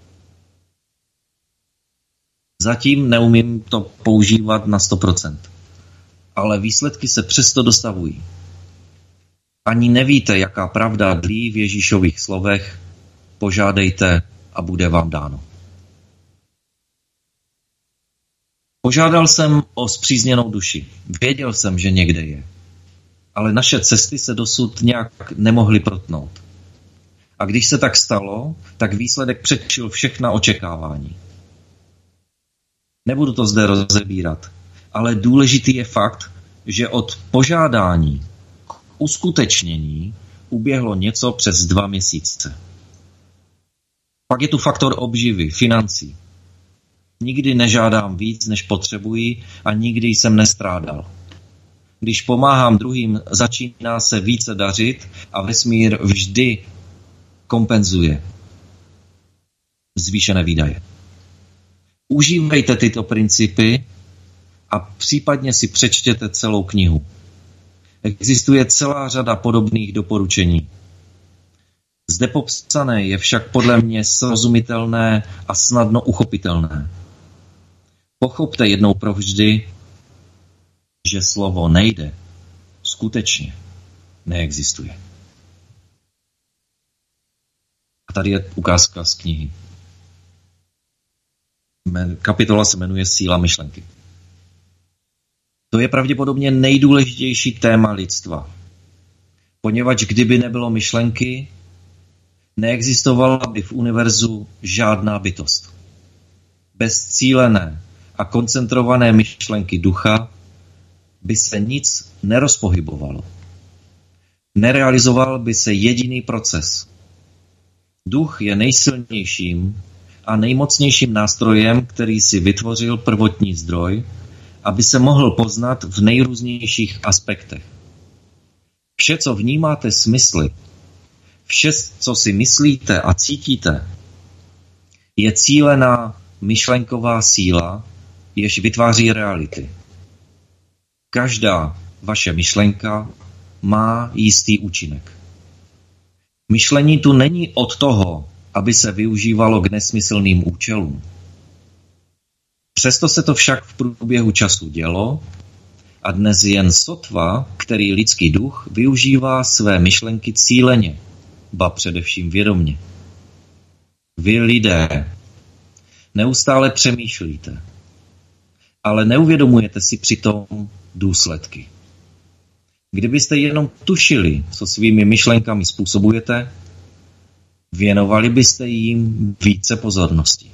Zatím neumím to používat na 100%, ale výsledky se přesto dostavují. Ani nevíte, jaká pravda dlí v Ježíšových slovech, požádejte a bude vám dáno. Požádal jsem o spřízněnou duši. Věděl jsem, že někde je. Ale naše cesty se dosud nějak nemohly protnout. A když se tak stalo, tak výsledek předčil všechna očekávání. Nebudu to zde rozebírat, ale důležitý je fakt, že od požádání k uskutečnění uběhlo něco přes 2 měsíce. Pak je tu faktor obživy, financí. Nikdy nežádám víc, než potřebuji a nikdy jsem nestrádal. Když pomáhám druhým, začíná se více dařit a vesmír vždy kompenzuje zvýšené výdaje. Užívejte tyto principy a případně si přečtěte celou knihu. Existuje celá řada podobných doporučení. Zde popsané je však podle mě srozumitelné a snadno uchopitelné. Pochopte jednou provždy, že slovo nejde skutečně neexistuje. A tady je ukázka z knihy. Kapitola se jmenuje Síla myšlenky. To je pravděpodobně nejdůležitější téma lidstva. Poněvadž kdyby nebylo myšlenky, neexistovala by v univerzu žádná bytost. Bez cílené a koncentrované myšlenky ducha by se nic nerozpohybovalo. Nerealizoval by se jediný proces. Duch je nejsilnějším a nejmocnějším nástrojem, který si vytvořil prvotní zdroj, aby se mohl poznat v nejrůznějších aspektech. Vše, co vnímáte smysly, vše, co si myslíte a cítíte, je cílená myšlenková síla, jež vytváří reality. Každá vaše myšlenka má jistý účinek. Myšlení tu není od toho, aby se využívalo k nesmyslným účelům. Přesto se to však v průběhu času dělo a dnes jen sotva, který lidský duch využívá své myšlenky cíleně, ba především vědomně. Vy lidé neustále přemýšlíte, ale neuvědomujete si přitom důsledky. Kdybyste jenom tušili, co svými myšlenkami způsobujete, věnovali byste jim více pozornosti.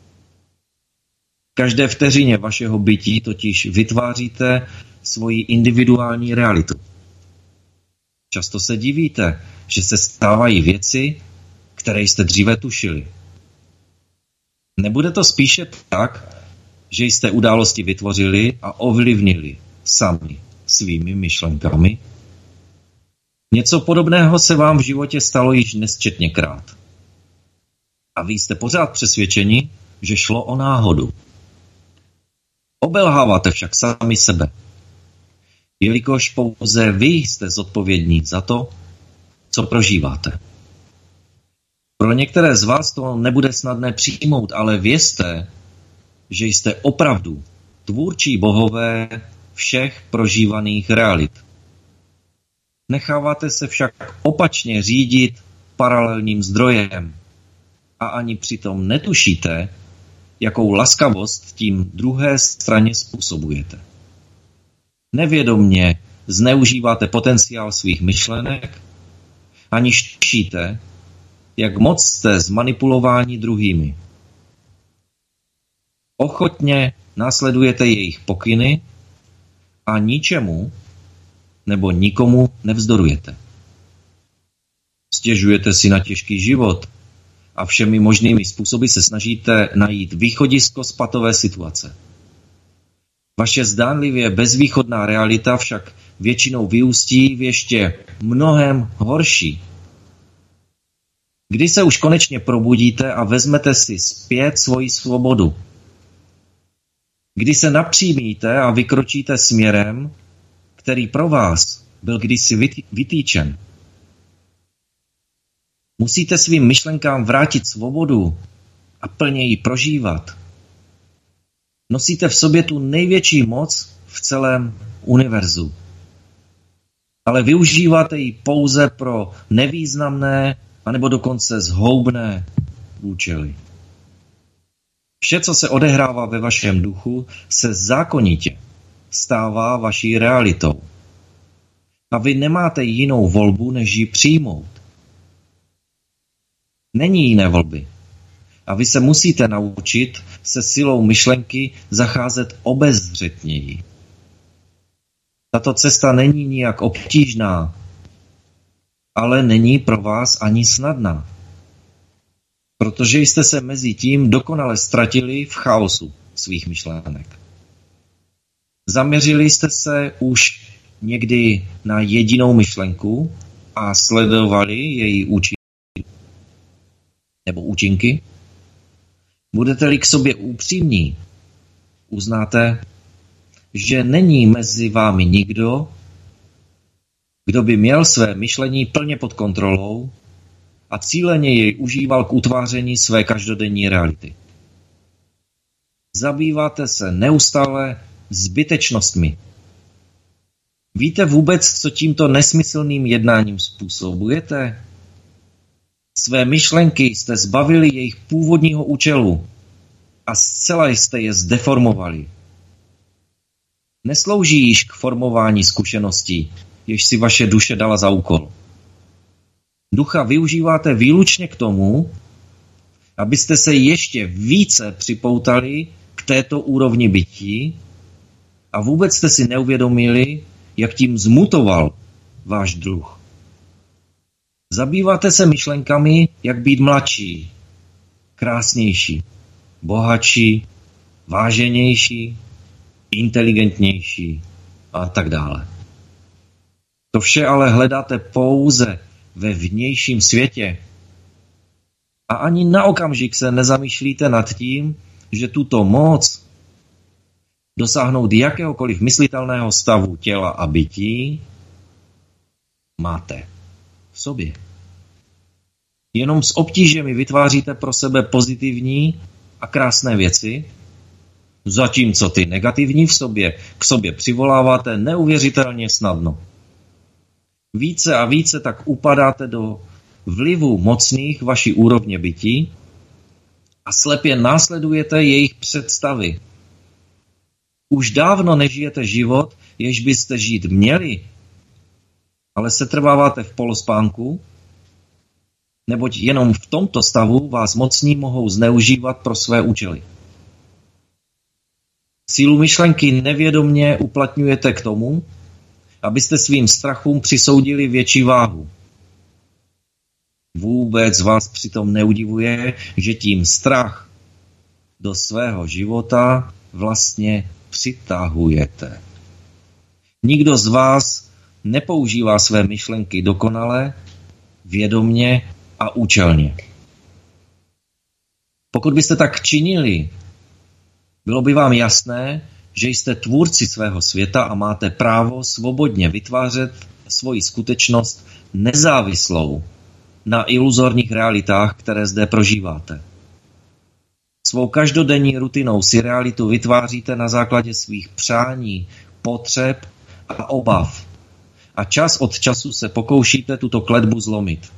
V každé vteřině vašeho bytí totiž vytváříte svoji individuální realitu. Často se divíte, že se stávají věci, které jste dříve tušili. Nebude to spíše tak, že jste události vytvořili a ovlivnili sami svými myšlenkami? Něco podobného se vám v životě stalo již nesčetněkrát. A vy jste pořád přesvědčeni, že šlo o náhodu. Obelháváte však sami sebe, jelikož pouze vy jste zodpovědní za to, co prožíváte. Pro některé z vás to nebude snadné přijmout, ale vězte, že jste opravdu tvůrčí bohové všech prožívaných realit. Necháváte se však opačně řídit paralelním zdrojem a ani přitom netušíte, jakou laskavost tím druhé straně způsobujete. Nevědomně zneužíváte potenciál svých myšlenek, aniž tušíte, jak moc jste zmanipulováni druhými. Ochotně následujete jejich pokyny a ničemu nebo nikomu nevzdorujete. Stěžujete si na těžký život a všemi možnými způsoby se snažíte najít východisko z patové situace. Vaše zdánlivě bezvýchodná realita však většinou vyústí v ještě mnohem horší. Kdy se už konečně probudíte a vezmete si zpět svoji svobodu? Kdy se napřímíte a vykročíte směrem, který pro vás byl kdysi vytýčen? Musíte svým myšlenkám vrátit svobodu a plně ji prožívat. Nosíte v sobě tu největší moc v celém univerzu. Ale využíváte ji pouze pro nevýznamné anebo dokonce zhoubné účely. Vše, co se odehrává ve vašem duchu, se zákonitě stává vaší realitou. A vy nemáte jinou volbu, než ji přijmout. Není jiné volby. A vy se musíte naučit se silou myšlenky zacházet obezřetněji. Tato cesta není nijak obtížná, ale není pro vás ani snadná. Protože jste se mezi tím dokonale ztratili v chaosu svých myšlenek. Zaměřili jste se už někdy na jedinou myšlenku a sledovali její účinky nebo účinky? Budete-li k sobě upřímní, uznáte, že není mezi vámi nikdo, kdo by měl své myšlení plně pod kontrolou a cíleně jej užíval k utváření své každodenní reality. Zabýváte se neustále zbytečnostmi Víte vůbec, co tímto nesmyslným jednáním způsobujete? Své myšlenky jste zbavili jejich původního účelu a zcela jste je zdeformovali. Neslouží již k formování zkušeností, jež si vaše duše dala za úkol. Ducha využíváte výlučně k tomu, abyste se ještě více připoutali k této úrovni bytí a vůbec jste si neuvědomili, jak tím zmutoval váš druh. Zabýváte se myšlenkami, jak být mladší, krásnější, bohatší, váženější, inteligentnější a tak dále. To vše ale hledáte pouze ve vnějším světě a ani na okamžik se nezamýšlíte nad tím, že tuto moc dosáhnout jakéhokoliv myslitelného stavu těla a bytí máte v sobě. Jenom s obtížemi vytváříte pro sebe pozitivní a krásné věci, zatímco ty negativní k sobě přivoláváte neuvěřitelně snadno. Více a více tak upadáte do vlivu mocných vaší úrovně bytí a slepě následujete jejich představy. Už dávno nežijete život, jež byste žít měli, ale setrváváte v polospánku, neboť jenom v tomto stavu vás mocní mohou zneužívat pro své účely. Sílu myšlenky nevědomně uplatňujete k tomu, abyste svým strachům přisoudili větší váhu. Vůbec vás přitom neudivuje, že tím strach do svého života vlastně přitahujete. Nikdo z vás nepoužívá své myšlenky dokonale, vědomně a účelně. Pokud byste tak činili, bylo by vám jasné, že jste tvůrci svého světa a máte právo svobodně vytvářet svoji skutečnost nezávislou na iluzorních realitách, které zde prožíváte. Svou každodenní rutinou si realitu vytváříte na základě svých přání, potřeb a obav. A čas od času se pokoušíte tuto kletbu zlomit.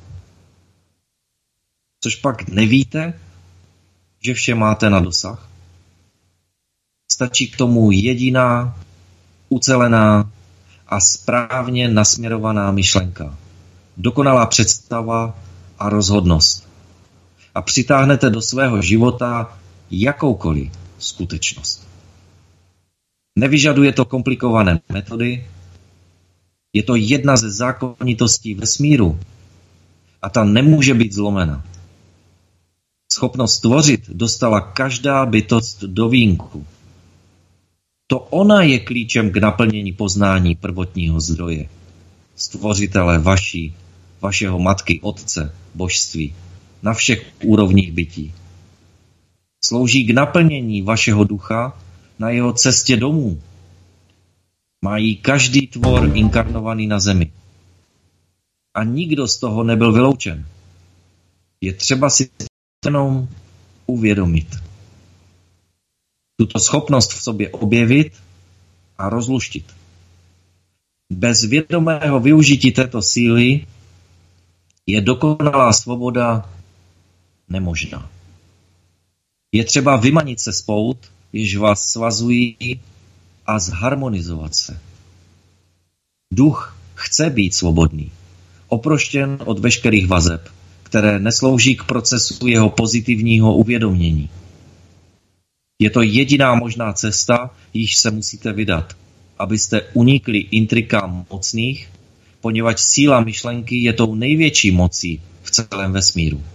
Což pak nevíte, že vše máte na dosah? Stačí k tomu jediná, ucelená a správně nasměrovaná myšlenka. Dokonalá představa a rozhodnost. A přitáhnete do svého života jakoukoliv skutečnost. Nevyžaduje to komplikované metody, je to jedna ze zákonitostí vesmíru a ta nemůže být zlomena. Schopnost tvořit dostala každá bytost do vínku. To ona je klíčem k naplnění poznání prvotního zdroje, stvořitele vašeho matky, otce, božství, na všech úrovních bytí. Slouží k naplnění vašeho ducha na jeho cestě domů. Má jí každý tvor inkarnovaný na zemi. A nikdo z toho nebyl vyloučen. Je třeba si jenom uvědomit. Tuto schopnost v sobě objevit a rozluštit. Bez vědomého využití této síly je dokonalá svoboda nemožná. Je třeba vymanit se z pout, jež vás svazují, a zharmonizovat se. Duch chce být svobodný, oproštěn od veškerých vazeb, které neslouží k procesu jeho pozitivního uvědomění. Je to jediná možná cesta, již se musíte vydat, abyste unikli intrikám mocných, poněvadž síla myšlenky je tou největší mocí v celém vesmíru.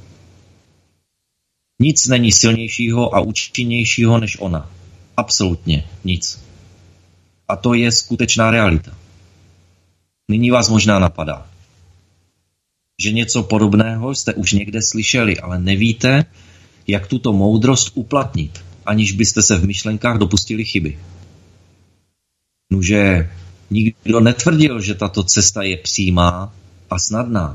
Nic není silnějšího a účinnějšího než ona. Absolutně nic. A to je skutečná realita. Nyní vás možná napadá, že něco podobného jste už někde slyšeli, ale nevíte, jak tuto moudrost uplatnit, aniž byste se v myšlenkách dopustili chyby. Nuže nikdo netvrdil, že tato cesta je přímá a snadná.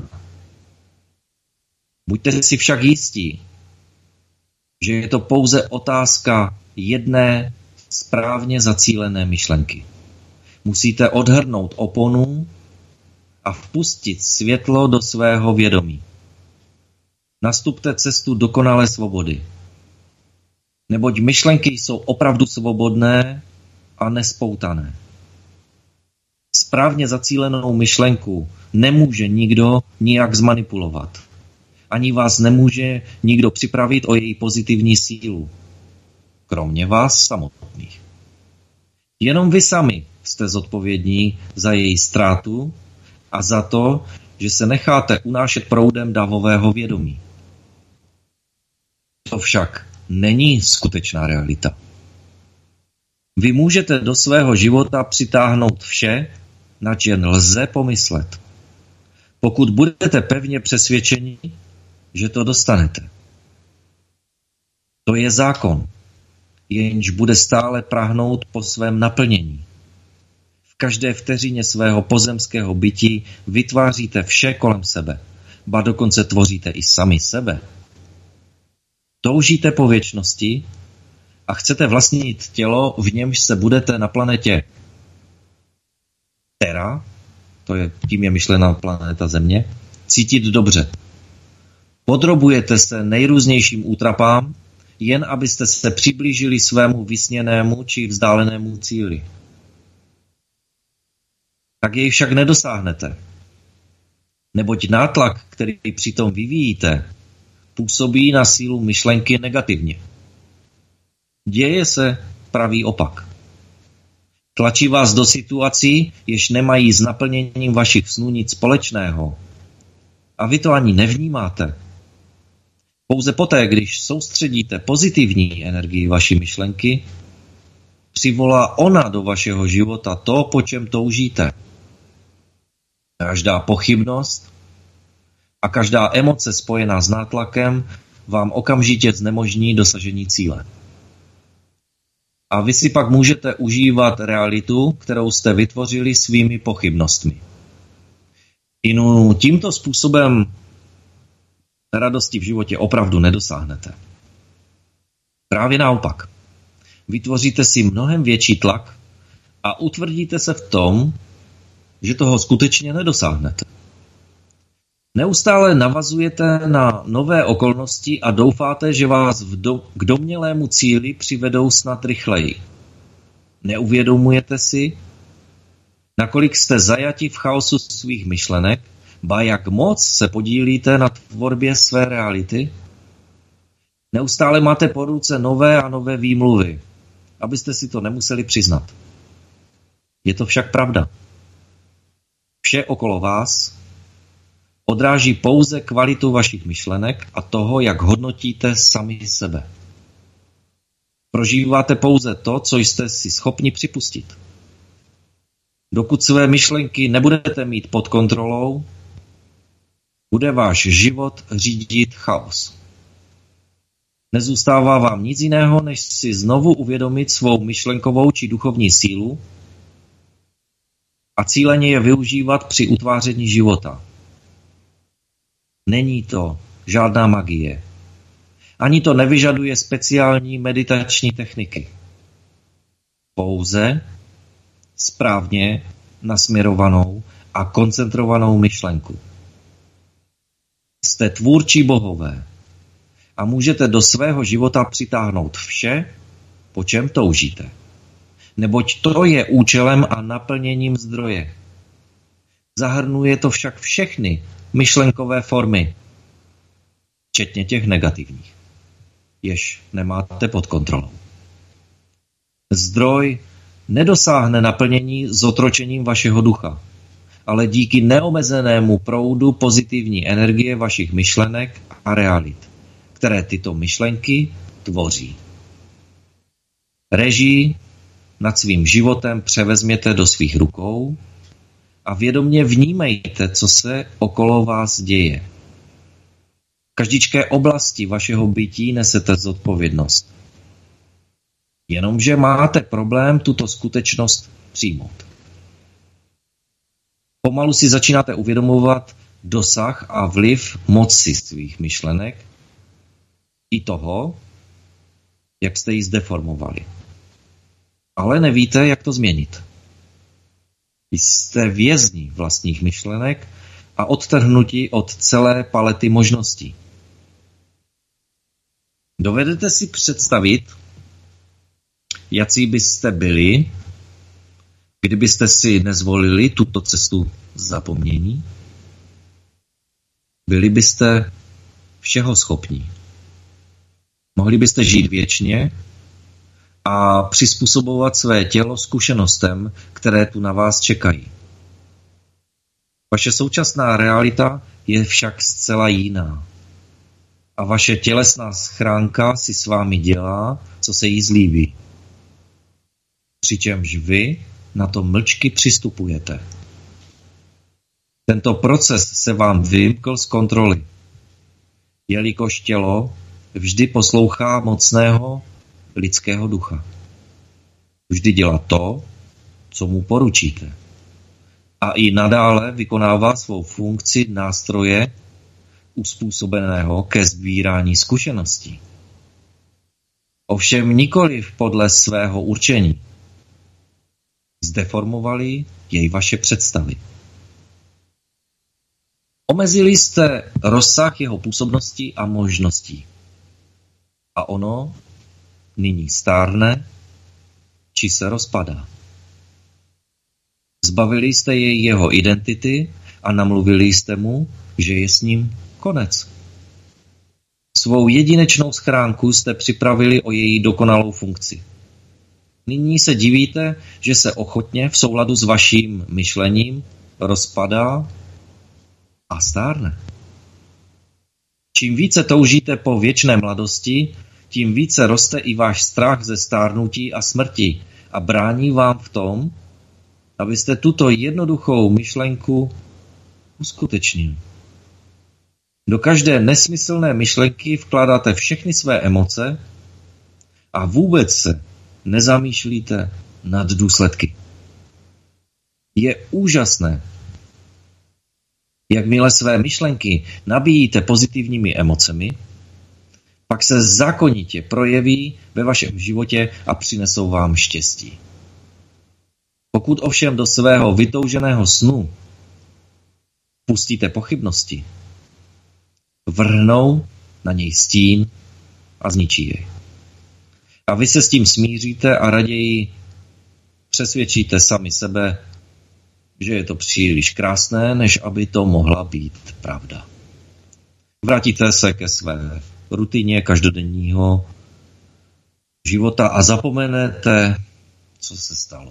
Buďte si však jistí, že je to pouze otázka jedné správně zacílené myšlenky. Musíte odhrnout oponu a vpustit světlo do svého vědomí. Nastupte cestu dokonalé svobody. Neboť myšlenky jsou opravdu svobodné a nespoutané. Správně zacílenou myšlenku nemůže nikdo nijak zmanipulovat. Ani vás nemůže nikdo připravit o její pozitivní sílu. Kromě vás samotných. Jenom vy sami jste zodpovědní za její ztrátu a za to, že se necháte unášet proudem davového vědomí. To však není skutečná realita. Vy můžete do svého života přitáhnout vše, nač jen lze pomyslet. Pokud budete pevně přesvědčeni, že to dostanete. To je zákon, jenž bude stále prahnout po svém naplnění. V každé vteřině svého pozemského bytí vytváříte vše kolem sebe, ba dokonce tvoříte i sami sebe. Toužíte po věčnosti a chcete vlastnit tělo, v němž se budete na planetě Terra, tím je myšlena planeta Země, cítit dobře. Podrobujete se nejrůznějším útrapám, jen abyste se přiblížili svému vysněnému či vzdálenému cíli. Tak jej však nedosáhnete. Neboť nátlak, který přitom vyvíjíte, působí na sílu myšlenky negativně. Děje se pravý opak. Tlačí vás do situací, jež nemají s naplněním vašich snů nic společného. A vy to ani nevnímáte. Pouze poté, když soustředíte pozitivní energii vaší myšlenky, přivolá ona do vašeho života to, po čem toužíte. Každá pochybnost a každá emoce spojená s nátlakem vám okamžitě znemožní dosažení cíle. A vy si pak můžete užívat realitu, kterou jste vytvořili svými pochybnostmi. Tímto způsobem radosti v životě opravdu nedosáhnete. Právě naopak. Vytvoříte si mnohem větší tlak a utvrdíte se v tom, že toho skutečně nedosáhnete. Neustále navazujete na nové okolnosti a doufáte, že vás k domnělému cíli přivedou snad rychleji. Neuvědomujete si, nakolik jste zajati v chaosu svých myšlenek, ba jak moc se podílíte na tvorbě své reality? Neustále máte po ruce nové a nové výmluvy, abyste si to nemuseli přiznat. Je to však pravda. Vše okolo vás odráží pouze kvalitu vašich myšlenek a toho, jak hodnotíte sami sebe. Prožíváte pouze to, co jste si schopni připustit. Dokud své myšlenky nebudete mít pod kontrolou, bude váš život řídit chaos. Nezůstává vám nic jiného, než si znovu uvědomit svou myšlenkovou či duchovní sílu a cíleně je využívat při utváření života. Není to žádná magie. Ani to nevyžaduje speciální meditační techniky. Pouze správně nasměrovanou a koncentrovanou myšlenku. Jste tvůrčí bohové a můžete do svého života přitáhnout vše, po čem toužíte. Neboť to je účelem a naplněním zdroje. Zahrnuje to však všechny myšlenkové formy, včetně těch negativních, jež nemáte pod kontrolou. Zdroj nedosáhne naplnění zotročením vašeho ducha, ale díky neomezenému proudu pozitivní energie vašich myšlenek a realit, které tyto myšlenky tvoří. Režii nad svým životem převezměte do svých rukou a vědomě vnímejte, co se okolo vás děje. V každičké oblasti vašeho bytí nesete zodpovědnost. Jenomže máte problém tuto skutečnost přijmout. Pomalu si začínáte uvědomovat dosah a vliv moci svých myšlenek i toho, jak jste ji zdeformovali. Ale nevíte, jak to změnit. Jste vězni vlastních myšlenek a odtrhnutí od celé palety možností. Dovedete si představit, jací byste byli, kdybyste si nezvolili tuto cestu zapomnění? Byli byste všeho schopní. Mohli byste žít věčně a přizpůsobovat své tělo zkušenostem, které tu na vás čekají. Vaše současná realita je však zcela jiná. A vaše tělesná schránka si s vámi dělá, co se jí zlíbí. Přičemž vy na to mlčky přistupujete. Tento proces se vám vymkl z kontroly, jelikož tělo vždy poslouchá mocného lidského ducha. Vždy dělá to, co mu poručíte. A i nadále vykonává svou funkci nástroje uspůsobeného ke sbírání zkušeností. Ovšem nikoliv podle svého určení. Zdeformovali jej vaše představy. Omezili jste rozsah jeho působnosti a možností. A ono nyní stárne, či se rozpadá. Zbavili jste jej jeho identity a namluvili jste mu, že je s ním konec. Svou jedinečnou schránku jste připravili o její dokonalou funkci. Nyní se divíte, že se ochotně v souladu s vaším myšlením rozpadá a stárne. Čím více toužíte po věčné mladosti, tím více roste i váš strach ze stárnutí a smrti a brání vám v tom, abyste tuto jednoduchou myšlenku uskutečnili. Do každé nesmyslné myšlenky vkládáte všechny své emoce a vůbec se nezamýšlíte nad důsledky. Je úžasné, jakmile své myšlenky nabíjíte pozitivními emocemi, pak se zákonitě projeví ve vašem životě a přinesou vám štěstí. Pokud ovšem do svého vytouženého snu pustíte pochybnosti, vrhnou na něj stín a zničí jej. A vy se s tím smíříte a raději přesvědčíte sami sebe, že je to příliš krásné, než aby to mohla být pravda. Vrátíte se ke své rutině každodenního života a zapomenete, co se stalo.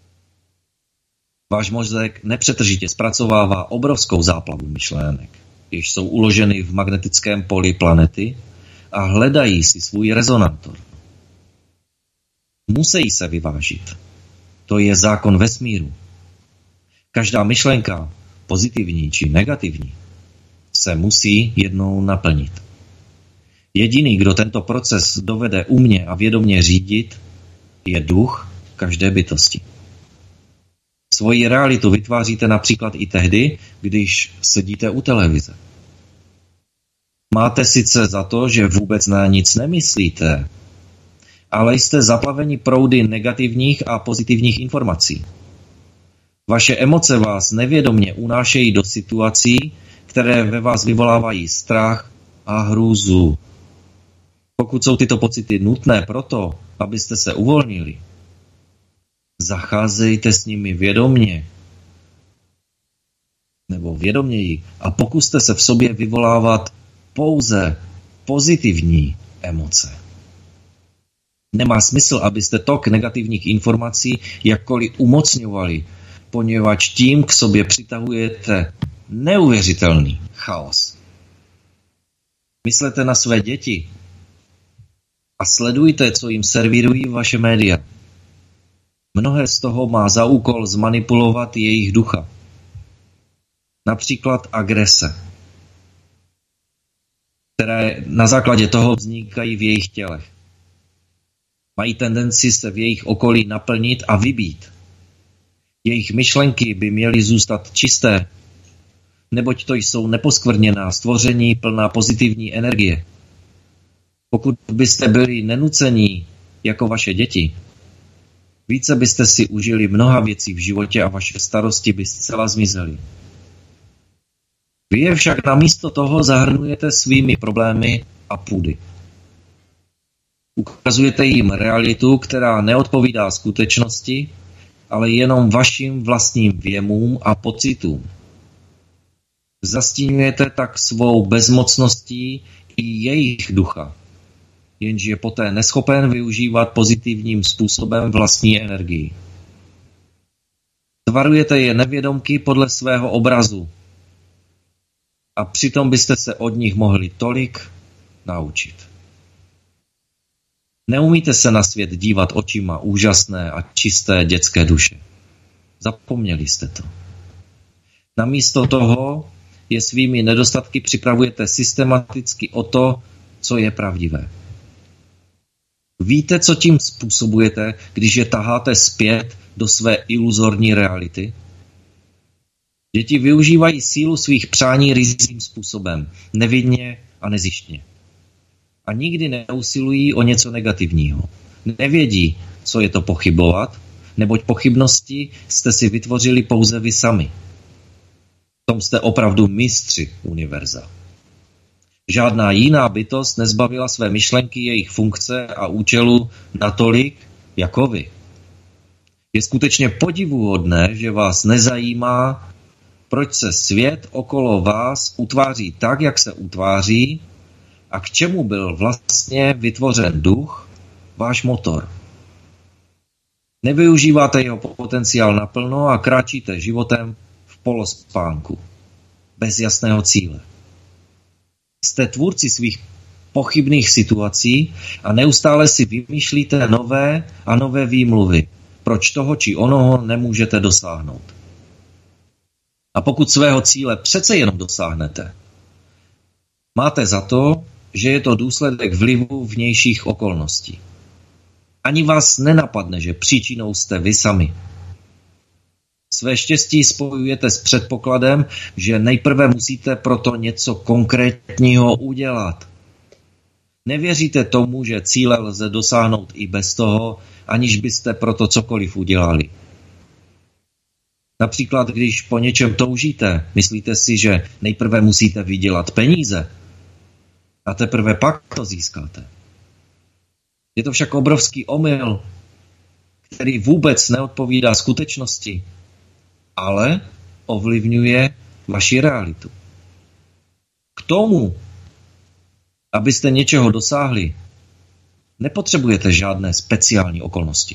Váš mozek nepřetržitě zpracovává obrovskou záplavu myšlenek, jež jsou uloženy v magnetickém poli planety a hledají si svůj rezonantor. Musí se vyvážit. To je zákon vesmíru. Každá myšlenka, pozitivní či negativní, se musí jednou naplnit. Jediný, kdo tento proces dovede umně a vědomě řídit, je duch každé bytosti. Svoji realitu vytváříte například i tehdy, když sedíte u televize. Máte sice za to, že vůbec na nic nemyslíte, ale jste zaplaveni proudy negativních a pozitivních informací. Vaše emoce vás nevědomě unášejí do situací, které ve vás vyvolávají strach a hrůzu. Pokud jsou tyto pocity nutné proto, abyste se uvolnili, zacházejte s nimi vědomně nebo vědoměji a pokuste se v sobě vyvolávat pouze pozitivní emoce. Nemá smysl, abyste tok negativních informací jakkoliv umocňovali, poněvadž tím k sobě přitahujete neuvěřitelný chaos. Myslete na své děti a sledujte, co jim servírují vaše média. Mnohé z toho má za úkol zmanipulovat jejich ducha. Například agrese, které na základě toho vznikají v jejich tělech. Mají tendenci se v jejich okolí naplnit a vybít. Jejich myšlenky by měly zůstat čisté, neboť to jsou neposkvrněná stvoření plná pozitivní energie. Pokud byste byli nenucení jako vaše děti, Více byste si užili mnoha věcí v životě a vaše starosti by zcela zmizely. Vy je však namísto toho zahrnujete svými problémy a půdy. Ukazujete jim realitu, která neodpovídá skutečnosti, ale jenom vašim vlastním věmům a pocitům. Zastínujete tak svou bezmocností i jejich ducha, jenž je poté neschopen využívat pozitivním způsobem vlastní energii. Tvarujete je nevědomky podle svého obrazu a přitom byste se od nich mohli tolik naučit. Neumíte se na svět dívat očima úžasné a čisté dětské duše. Zapomněli jste to. Namísto toho je svými nedostatky připravujete systematicky o to, co je pravdivé. Víte, co tím způsobujete, když je taháte zpět do své iluzorní reality? Děti využívají sílu svých přání ryzím způsobem, nevinně a nezištně. A nikdy neusilují o něco negativního. Nevědí, co je to pochybovat, neboť pochybnosti jste si vytvořili pouze vy sami. V tom jste opravdu mistři univerza. Žádná jiná bytost nezbavila své myšlenky jejich funkce a účelu natolik jako vy. Je skutečně podivuhodné, že vás nezajímá, proč se svět okolo vás utváří tak, jak se utváří, a k čemu byl vlastně vytvořen duch, váš motor. Nevyužíváte jeho potenciál naplno a kráčíte životem v polospánku, bez jasného cíle. Jste tvůrci svých pochybných situací a neustále si vymýšlíte nové a nové výmluvy, proč toho či onoho nemůžete dosáhnout. A pokud svého cíle přece jenom dosáhnete, máte za to, že je to důsledek vlivu vnějších okolností. Ani vás nenapadne, že příčinou jste vy sami. Své štěstí spojujete s předpokladem, že nejprve musíte proto něco konkrétního udělat. Nevěříte tomu, že cíle lze dosáhnout i bez toho, aniž byste proto cokoliv udělali. Například, když po něčem toužíte, myslíte si, že nejprve musíte vydělat peníze a teprve pak to získáte. Je to však obrovský omyl, který vůbec neodpovídá skutečnosti, ale ovlivňuje vaši realitu. K tomu, abyste něčeho dosáhli, nepotřebujete žádné speciální okolnosti.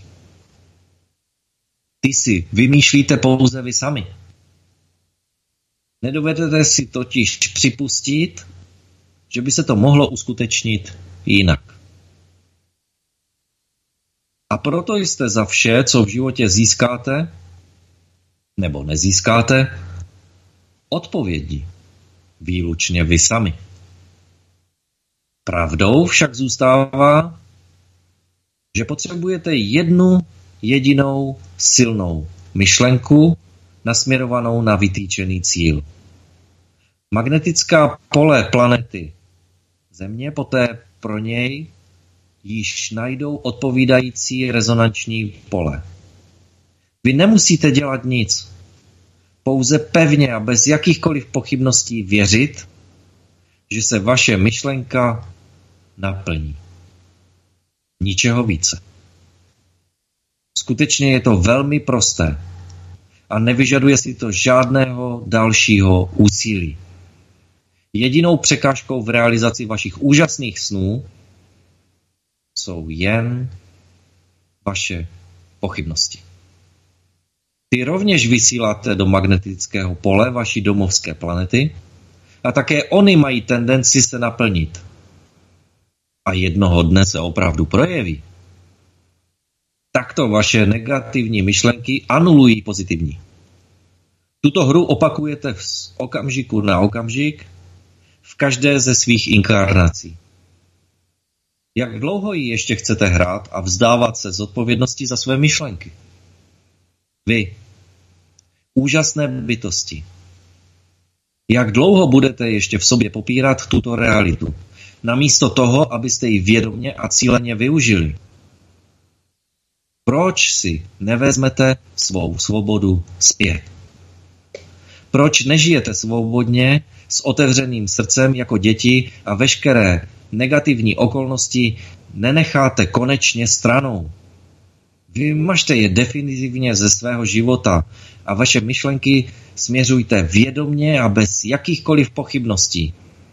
Ty si vymýšlíte pouze vy sami. Nedovedete si totiž připustit, že by se to mohlo uskutečnit jinak. A proto jste za vše, co v životě získáte nebo nezískáte, odpovědní výlučně vy sami. Pravdou však zůstává, že potřebujete jednu jedinou silnou myšlenku nasměrovanou na vytýčený cíl. Magnetická pole planety Země poté pro něj již najdou odpovídající rezonanční pole. Vy nemusíte dělat nic, pouze pevně a bez jakýchkoliv pochybností věřit, že se vaše myšlenka naplní. Ničeho více. Skutečně je to velmi prosté a nevyžaduje si to žádného dalšího úsilí. Jedinou překážkou v realizaci vašich úžasných snů jsou jen vaše pochybnosti. Ty rovněž vysíláte do magnetického pole vaší domovské planety a také oni mají tendenci se naplnit. A jednoho dne se opravdu projeví. Takto vaše negativní myšlenky anulují pozitivní. Tuto hru opakujete z okamžiku na okamžik v každé ze svých inkarnací. Jak dlouho ji ještě chcete hrát a vzdávat se zodpovědnosti za své myšlenky? Vy, úžasné bytosti, jak dlouho budete ještě v sobě popírat tuto realitu, namísto toho, abyste ji vědomě a cíleně využili? Proč si nevezmete svou svobodu zpět? Proč nežijete svobodně s otevřeným srdcem jako děti a veškeré negativní okolnosti nenecháte konečně stranou? Vymažte je definitivně ze svého života a vaše myšlenky směřujte vědomně a bez jakýchkoliv pochybností.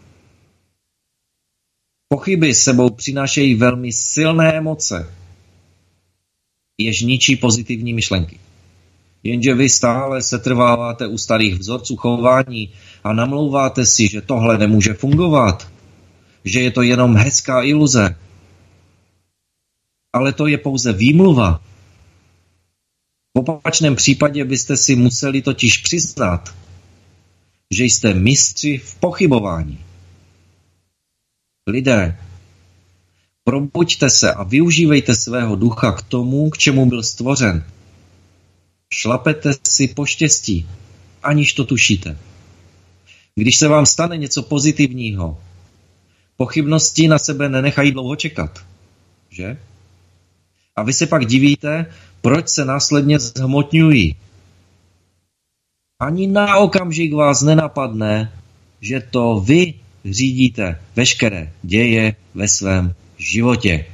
Pochyby sebou přinášejí velmi silné emoce, jež ničí pozitivní myšlenky. Jenže vy stále setrváváte u starých vzorců chování a namlouváte si, že tohle nemůže fungovat, že je to jenom hezká iluze. Ale to je pouze výmluva. V opačném případě byste si museli totiž přiznat, že jste mistři v pochybování. Lidé, probuďte se a využívejte svého ducha k tomu, k čemu byl stvořen. Šlapete si po štěstí, aniž to tušíte. Když se vám stane něco pozitivního, pochybnosti na sebe nenechají dlouho čekat, že? A vy se pak divíte, proč se následně zhmotňují. Ani na okamžik vás nenapadne, že to vy řídíte veškeré děje ve svém životě.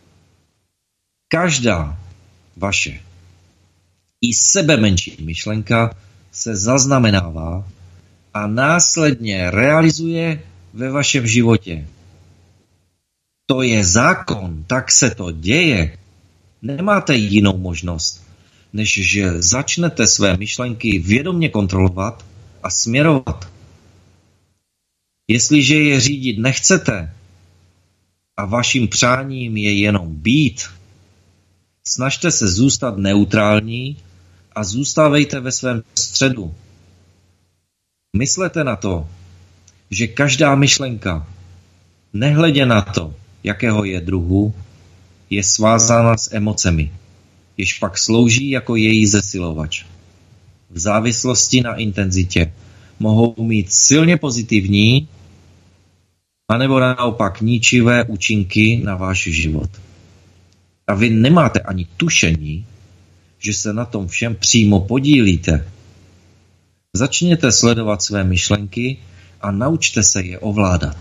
Každá vaše i sebemenší myšlenka se zaznamenává a následně realizuje ve vašem životě. To je zákon, tak se to děje. Nemáte jinou možnost, než že začnete své myšlenky vědomě kontrolovat a směrovat. Jestliže je řídit nechcete a vaším přáním je jenom být, snažte se zůstat neutrální a zůstávejte ve svém středu. Myslete na to, že každá myšlenka, nehledě na to, jakého je druhu, je svázána s emocemi, jež pak slouží jako její zesilovač. V závislosti na intenzitě mohou mít silně pozitivní anebo naopak ničivé účinky na váš život. A vy nemáte ani tušení, že se na tom všem přímo podílíte. Začněte sledovat své myšlenky a naučte se je ovládat.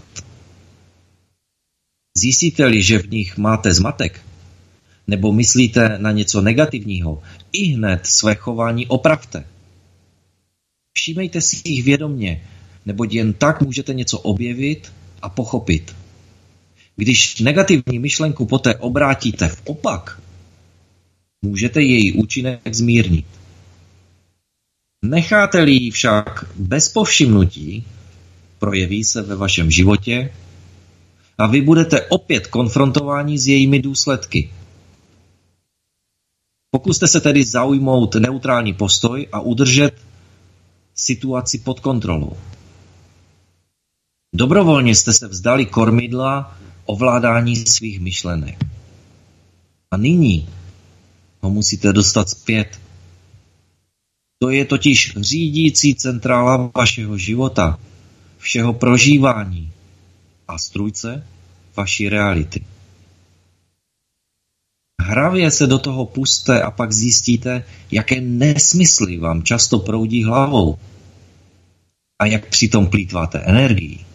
Zjistíte-li, že v nich máte zmatek, nebo myslíte na něco negativního, ihned své chování opravte. Všímejte si jich vědomně, neboť jen tak můžete něco objevit a pochopit. Když negativní myšlenku poté obrátíte v opak, můžete její účinek zmírnit. Necháte-li ji však bez povšimnutí, projeví se ve vašem životě a vy budete opět konfrontováni s jejími důsledky. Pokuste se tedy zaujmout neutrální postoj a udržet situaci pod kontrolou. Dobrovolně jste se vzdali kormidla ovládání svých myšlenek. A nyní ho musíte dostat zpět. To je totiž řídící centrála vašeho života, všeho prožívání a strůjce vaší reality. Hravě se do toho pusťte a pak zjistíte, jaké nesmysly vám často proudí hlavou a jak přitom plýtváte energií.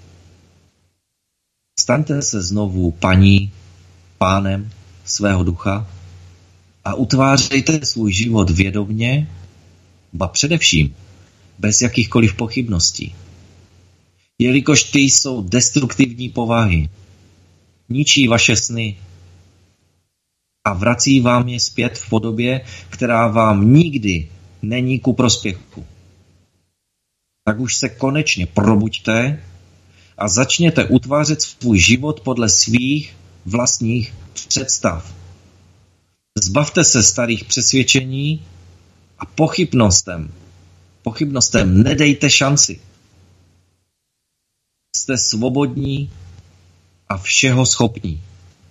Staňte se znovu paní, pánem svého ducha a utvářejte svůj život vědomně, ba především bez jakýchkoliv pochybností. Jelikož ty jsou destruktivní povahy, ničí vaše sny a vrací vám je zpět v podobě, která vám nikdy není ku prospěchu. Tak už se konečně probuďte a začněte utvářet svůj život podle svých vlastních představ. Zbavte se starých přesvědčení a pochybnostem nedejte šanci. Jste svobodní a všeho schopní.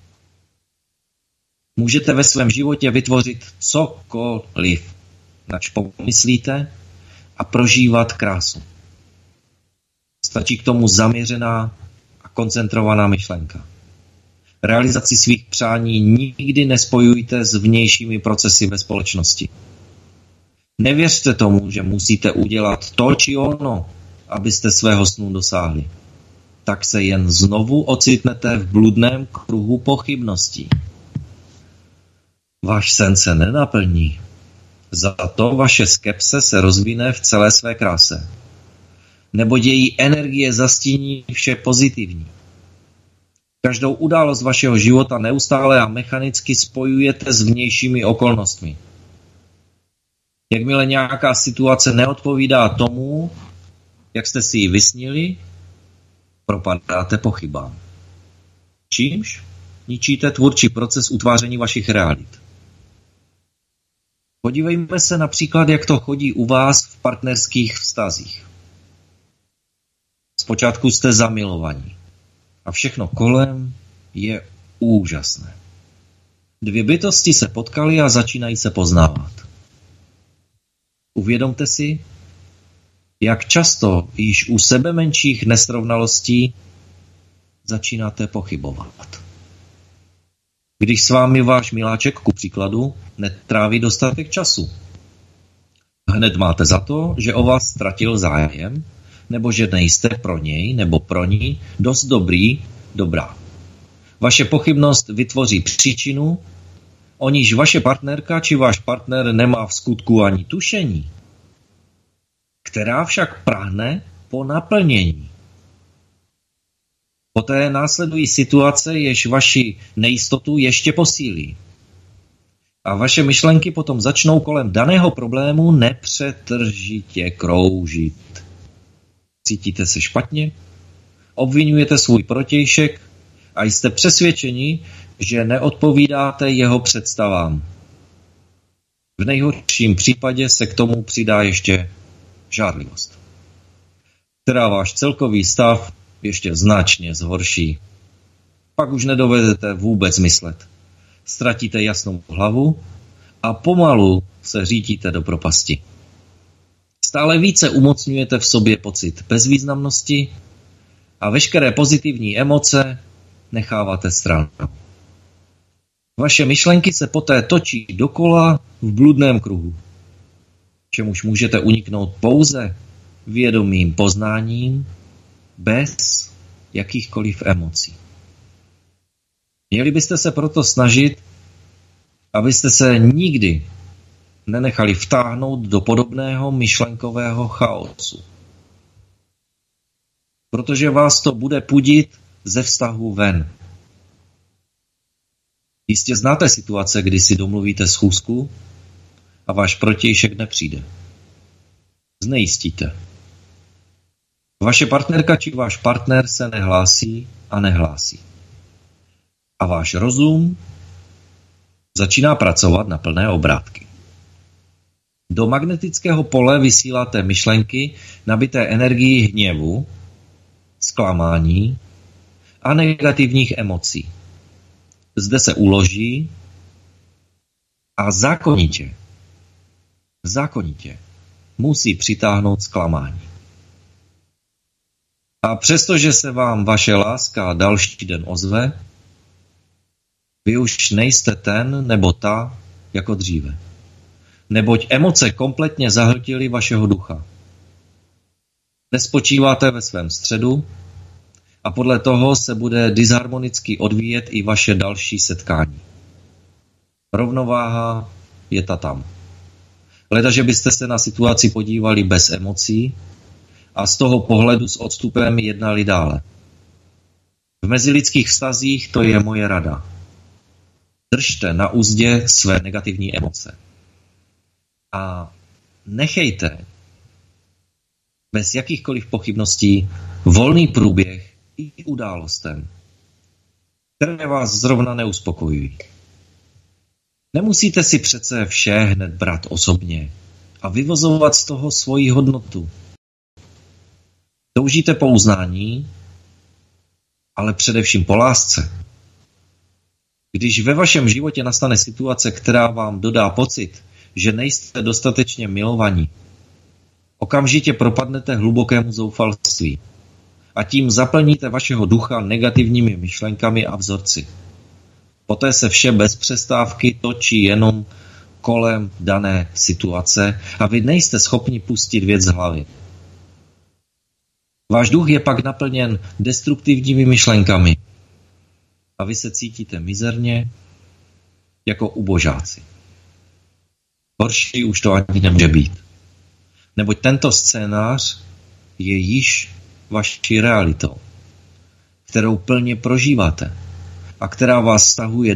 Můžete ve svém životě vytvořit cokoliv, nač pomyslíte, a prožívat krásu. Stačí k tomu zaměřená a koncentrovaná myšlenka. Realizaci svých přání nikdy nespojujte s vnějšími procesy ve společnosti. Nevěřte tomu, že musíte udělat to či ono, abyste svého snu dosáhli. Tak se jen znovu ocitnete v bludném kruhu pochybností. Váš sen se nenaplní. Za to vaše skepse se rozvine v celé své kráse. Neboť její energie zastíní vše pozitivní. Každou událost vašeho života neustále a mechanicky spojujete s vnějšími okolnostmi. Jakmile nějaká situace neodpovídá tomu, jak jste si ji vysnili, propadáte pochybám. Čímž ničíte tvůrčí proces utváření vašich realit. Podívejme se například, jak to chodí u vás v partnerských vztazích. Zpočátku jste zamilovaní a všechno kolem je úžasné. Dvě bytosti se potkaly a začínají se poznávat. Uvědomte si, jak často již u sebe menších nesrovnalostí začínáte pochybovat. Když s vámi váš miláček, ku příkladu, netráví dostatek času. Hned máte za to, že o vás ztratil zájem, nebo že nejste pro něj nebo pro ní dost dobrá. Vaše pochybnost vytvoří příčinu, o níž vaše partnerka či váš partner nemá v skutku ani tušení, která však prahne po naplnění. Poté následují situace, jež vaši nejistotu ještě posílí. A vaše myšlenky potom začnou kolem daného problému nepřetržitě kroužit. Cítíte se špatně, obvinujete svůj protějšek a jste přesvědčeni, že neodpovídáte jeho představám. V nejhorším případě se k tomu přidá ještě žárlivost, která váš celkový stav ještě značně zhorší. Pak už nedovedete vůbec myslet. Ztratíte jasnou hlavu a pomalu se řídíte do propasti. Stále více umocňujete v sobě pocit bezvýznamnosti a veškeré pozitivní emoce necháváte stranou. Vaše myšlenky se poté točí dokola v bludném kruhu, čemuž můžete uniknout pouze vědomým poznáním bez jakýchkoliv emocí. Měli byste se proto snažit, abyste se nikdy nenechali vtáhnout do podobného myšlenkového chaosu. Protože vás to bude pudit ze vztahu ven. Jistě znáte situace, kdy si domluvíte schůzku a váš protějšek nepřijde. Znejistíte. Vaše partnerka či váš partner se nehlásí a nehlásí. A váš rozum začíná pracovat na plné obrátky. Do magnetického pole vysíláte myšlenky nabité energií hněvu, zklamání a negativních emocí. Zde se uloží a zákonitě musí přitáhnout zklamání. A přestože se vám vaše láska další den ozve, vy už nejste ten nebo ta jako dříve. Neboť emoce kompletně zahltily vašeho ducha. Nespočíváte ve svém středu a podle toho se bude disharmonicky odvíjet i vaše další setkání. Rovnováha je ta tam. Leda, že byste se na situaci podívali bez emocí a z toho pohledu s odstupem jednali dále. V mezilidských vztazích to je moje rada. Držte na uzdě své negativní emoce. A nechejte bez jakýchkoliv pochybností volný průběh i událostem, které vás zrovna neuspokojují. Nemusíte si přece vše hned brát osobně a vyvozovat z toho svoji hodnotu. Toužíte po uznání, ale především po lásce. Když ve vašem životě nastane situace, která vám dodá pocit, že nejste dostatečně milovaní, okamžitě propadnete hlubokému zoufalství a tím zaplníte vašeho ducha negativními myšlenkami a vzorci. Poté se vše bez přestávky točí jenom kolem dané situace a vy nejste schopni pustit věc z hlavy. Váš duch je pak naplněn destruktivními myšlenkami a vy se cítíte mizerně jako ubožáci. Horší už to ani nemůže být. Neboť tento scénář je již vaší realitou, kterou plně prožíváte a která vás stahuje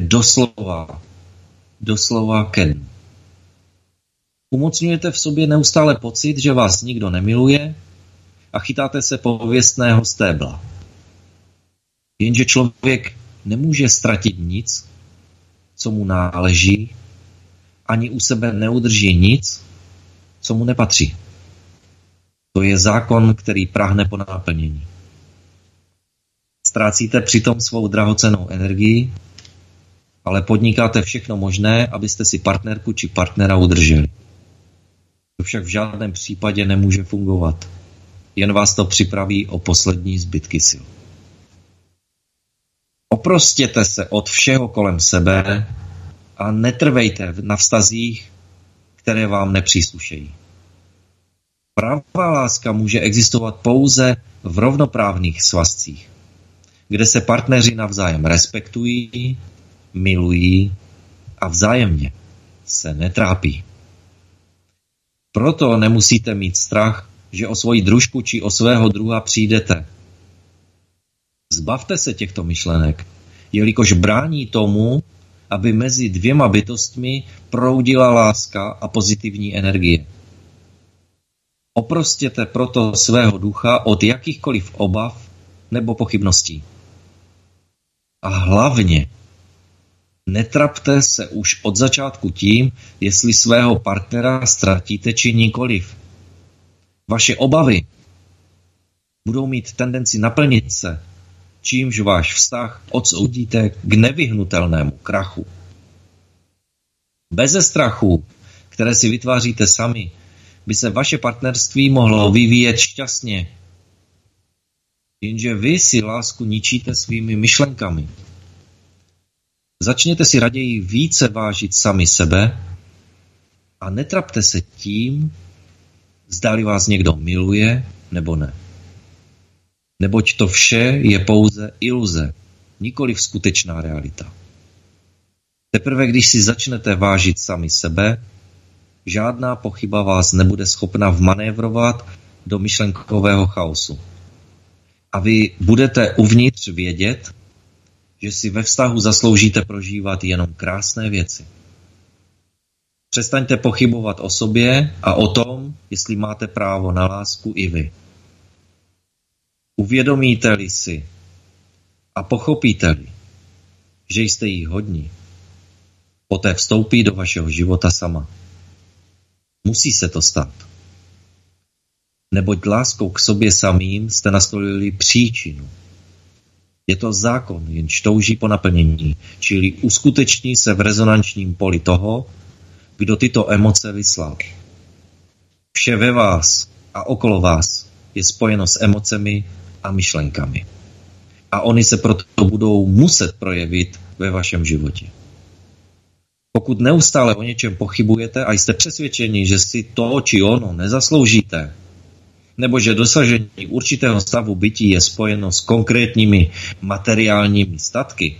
doslova ke dnu. Umocňujete v sobě neustále pocit, že vás nikdo nemiluje a chytáte se pověstného stébla. Jenže člověk nemůže ztratit nic, co mu náleží, ani u sebe neudrží nic, co mu nepatří. To je zákon, který práhne po naplnění. Ztrácíte přitom svou drahocennou energii, ale podnikáte všechno možné, abyste si partnerku či partnera udrželi. To však v žádném případě nemůže fungovat. Jen vás to připraví o poslední zbytky sil. Oprostěte se od všeho kolem sebe a netrvejte na vztazích, které vám nepříslušejí. Pravá láska může existovat pouze v rovnoprávných svazcích, kde se partneři navzájem respektují, milují a vzájemně se netrápí. Proto nemusíte mít strach, že o svoji družku či o svého druha přijdete. Zbavte se těchto myšlenek, jelikož brání tomu, aby mezi dvěma bytostmi proudila láska a pozitivní energie. Oprostěte proto svého ducha od jakýchkoliv obav nebo pochybností. A hlavně netrapte se už od začátku tím, jestli svého partnera ztratíte či nikoliv. Vaše obavy budou mít tendenci naplnit se, čímž váš vztah odsoudíte k nevyhnutelnému krachu. Beze strachu, které si vytváříte sami, by se vaše partnerství mohlo vyvíjet šťastně. Jenže vy si lásku ničíte svými myšlenkami. Začněte si raději více vážit sami sebe a netrapte se tím, zdali vás někdo miluje nebo ne. Neboť to vše je pouze iluze, nikoliv skutečná realita. Teprve když si začnete vážit sami sebe, žádná pochyba vás nebude schopna vmanévrovat do myšlenkového chaosu. A vy budete uvnitř vědět, že si ve vztahu zasloužíte prožívat jenom krásné věci. Přestaňte pochybovat o sobě a o tom, jestli máte právo na lásku i vy. Uvědomíte-li si a pochopíte-li, že jste jí hodní, poté vstoupí do vašeho života sama. Musí se to stát. Neboť láskou k sobě samým jste nastolili příčinu. Je to zákon, jenž touží po naplnění, čili uskuteční se v rezonančním poli toho, kdo tyto emoce vyslal. Vše ve vás a okolo vás je spojeno s emocemi a myšlenkami. A oni se proto budou muset projevit ve vašem životě. Pokud neustále o něčem pochybujete a jste přesvědčeni, že si to či ono nezasloužíte, nebo že dosažení určitého stavu bytí je spojeno s konkrétními materiálními statky,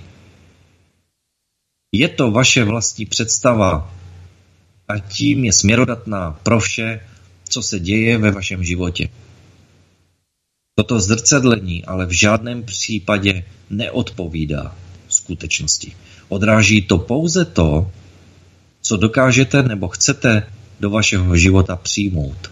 je to vaše vlastní představa a tím je směrodatná pro vše, co se děje ve vašem životě. Toto zrcadlení ale v žádném případě neodpovídá skutečnosti. Odráží to pouze to, co dokážete nebo chcete do vašeho života přijmout.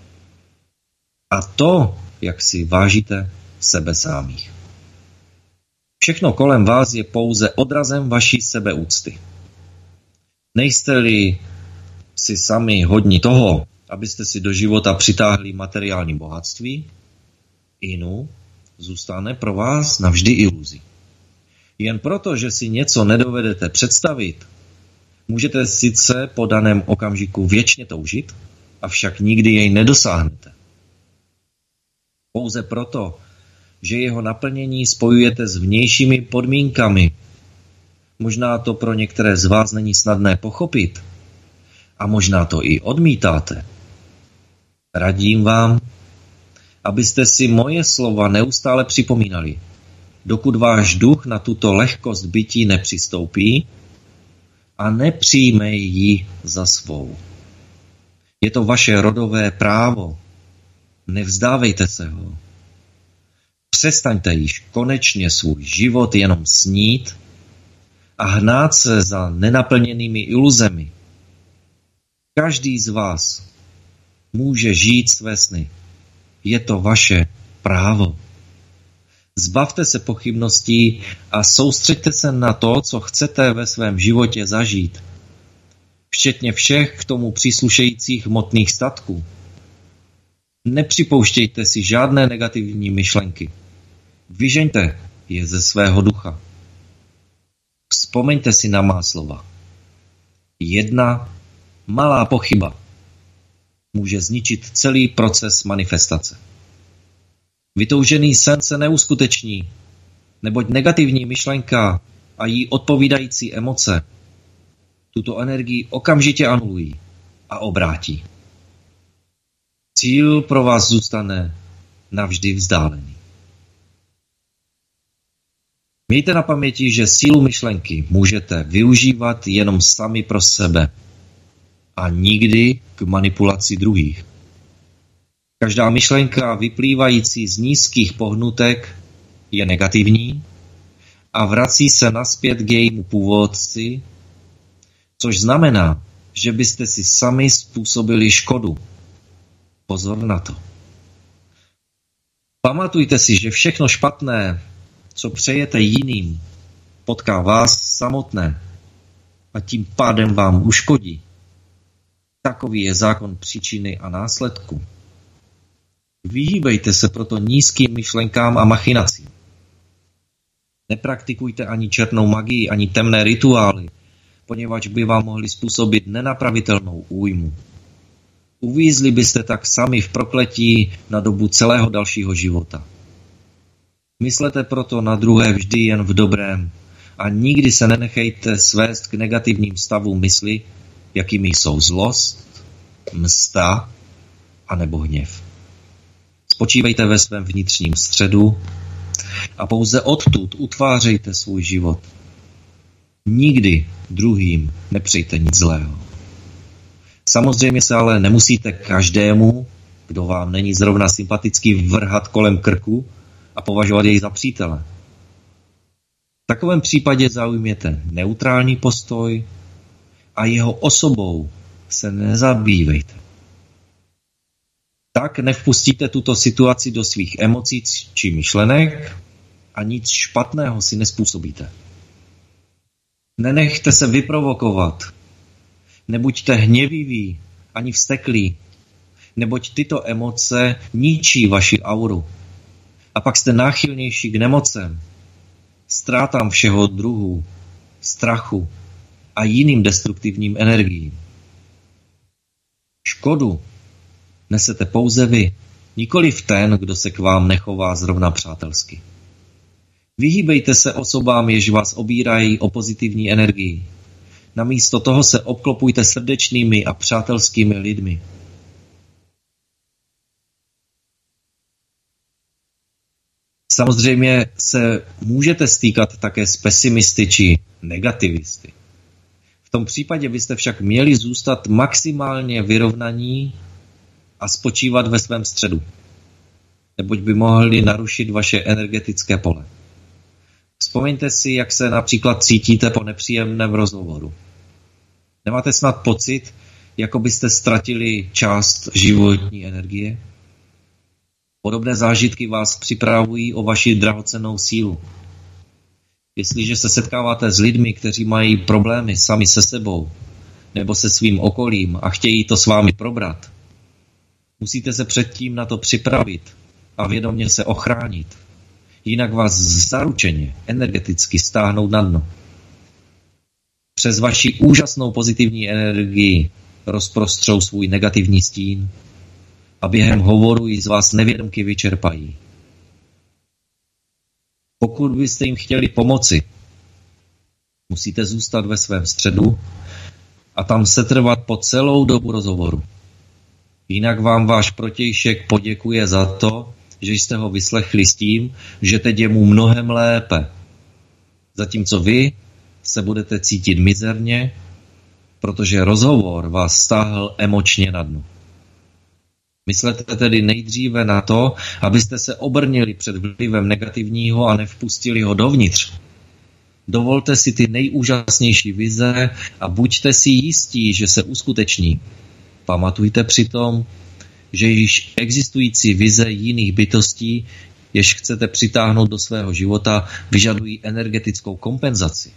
A to, jak si vážíte sebe samých. Všechno kolem vás je pouze odrazem vaší sebeúcty. Nejste-li si sami hodni toho, abyste si do života přitáhli materiální bohatství, inu zůstane pro vás navždy iluzí. Jen proto, že si něco nedovedete představit, můžete sice po daném okamžiku věčně toužit, avšak nikdy jej nedosáhnete. Pouze proto, že jeho naplnění spojujete s vnějšími podmínkami, Možná to pro některé z vás není snadné pochopit a možná to i odmítáte. Radím vám, abyste si moje slova neustále připomínali, dokud váš duch na tuto lehkost bytí nepřistoupí a nepřijme ji za svou. Je to vaše rodové právo. Nevzdávejte se ho. Přestaňte již konečně svůj život jenom snít a hnát se za nenaplněnými iluzemi. Každý z vás může žít své sny. Je to vaše právo. Zbavte se pochybností a soustřeďte se na to, co chcete ve svém životě zažít, včetně všech k tomu příslušejících hmotných statků. Nepřipouštějte si žádné negativní myšlenky. Vyžeňte je ze svého ducha. Vzpomeňte si na má slova. Jedna malá pochyba může zničit celý proces manifestace. Vytoužený sen se neuskuteční, neboť negativní myšlenka a jí odpovídající emoce tuto energii okamžitě anulují a obrátí. Cíl pro vás zůstane navždy vzdálený. Mějte na paměti, že sílu myšlenky můžete využívat jenom sami pro sebe a nikdy k manipulaci druhých. Každá myšlenka vyplývající z nízkých pohnutek je negativní a vrací se nazpět k jejímu původci, což znamená, že byste si sami způsobili škodu. Pozor na to. Pamatujte si, že všechno špatné, co přejete jiným, potká vás samotné a tím pádem vám uškodí. Takový je zákon příčiny a následku. Vyhýbejte se proto nízkým myšlenkám a machinacím. Nepraktikujte ani černou magii, ani temné rituály, poněvadž by vám mohli způsobit nenapravitelnou újmu. Uvízli byste tak sami v prokletí na dobu celého dalšího života. Myslete proto na druhé vždy jen v dobrém a nikdy se nenechejte svést k negativním stavům mysli, jakými jsou zlost, msta a nebo hněv. Spočívejte ve svém vnitřním středu a pouze odtud utvářejte svůj život. Nikdy druhým nepřejte nic zlého. Samozřejmě se ale nemusíte každému, kdo vám není zrovna sympatický, vrhat kolem krku a považovat jej za přítele. V takovém případě zaujměte neutrální postoj a jeho osobou se nezabývejte. Tak nevpustíte tuto situaci do svých emocí či myšlenek a nic špatného si nespůsobíte. Nenechte se vyprovokovat. Nebuďte hněviví ani vzteklí, neboť tyto emoce ničí vaši auru. A pak jste náchylnější k nemocem, ztrátám všeho druhu, strachu a jiným destruktivním energiím. Škodu nesete pouze vy, nikoliv ten, kdo se k vám nechová zrovna přátelsky. Vyhýbejte se osobám, jež vás obírají o pozitivní energii. Namísto toho se obklopujte srdečnými a přátelskými lidmi. Samozřejmě se můžete stýkat také s pesimisty či negativisty. V tom případě byste však měli zůstat maximálně vyrovnaní a spočívat ve svém středu, neboť by mohli narušit vaše energetické pole. Vzpomeňte si, jak se například cítíte po nepříjemném rozhovoru. Nemáte snad pocit, jako byste ztratili část životní energie? Podobné zážitky vás připravují o vaši drahocennou sílu. Jestliže se setkáváte s lidmi, kteří mají problémy sami se sebou nebo se svým okolím a chtějí to s vámi probrat, musíte se předtím na to připravit a vědomě se ochránit. Jinak vás zaručeně energeticky stáhnou na dno. Přes vaši úžasnou pozitivní energii rozprostřou svůj negativní stín a během hovoru ji z vás nevědomky vyčerpají. Pokud byste jim chtěli pomoci, Musíte zůstat ve svém středu a tam setrvat po celou dobu rozhovoru. Jinak vám váš protějšek poděkuje za to, že jste ho vyslechli s tím, že teď je mu mnohem lépe. Zatímco vy se budete cítit mizerně, protože rozhovor vás stáhl emočně na dno. Myslete tedy nejdříve na to, abyste se obrnili před vlivem negativního a nevpustili ho dovnitř. Dovolte si ty nejúžasnější vize a buďte si jistí, že se uskuteční. Pamatujte přitom, že již existující vize jiných bytostí, jež chcete přitáhnout do svého života, vyžadují energetickou kompenzaci.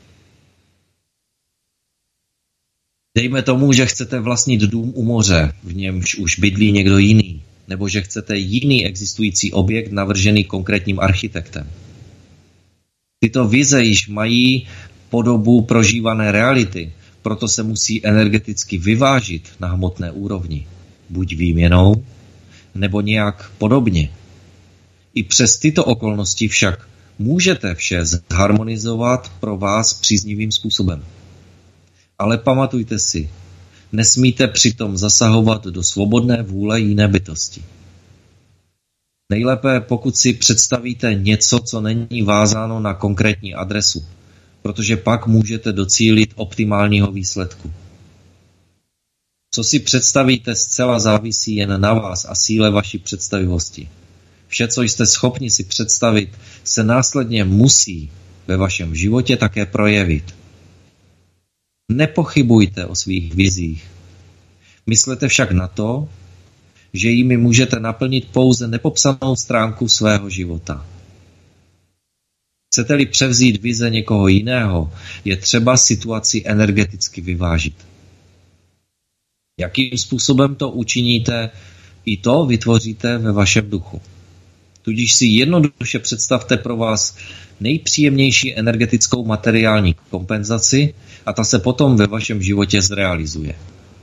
Dejme tomu, že chcete vlastnit dům u moře, v němž už bydlí někdo jiný, nebo že chcete jiný existující objekt navržený konkrétním architektem. Tyto vize již mají podobu prožívané reality, proto se musí energeticky vyvážit na hmotné úrovni, buď výměnou, nebo nějak podobně. I přes tyto okolnosti však můžete vše zharmonizovat pro vás příznivým způsobem. Ale pamatujte si, nesmíte přitom zasahovat do svobodné vůle jiné bytosti. Nejlépe, pokud si představíte něco, co není vázáno na konkrétní adresu, protože pak můžete docílit optimálního výsledku. Co si představíte, zcela závisí jen na vás a síle vaší představivosti. Vše, co jste schopni si představit, se následně musí ve vašem životě také projevit. Nepochybujte o svých vizích. Myslete však na to, že jimi můžete naplnit pouze nepopsanou stránku svého života. Chcete-li převzít vize někoho jiného, je třeba situaci energeticky vyvážit. Jakým způsobem to učiníte, i to vytvoříte ve vašem duchu. Tudíž si jednoduše představte pro vás nejpříjemnější energetickou materiální kompenzaci a ta se potom ve vašem životě zrealizuje.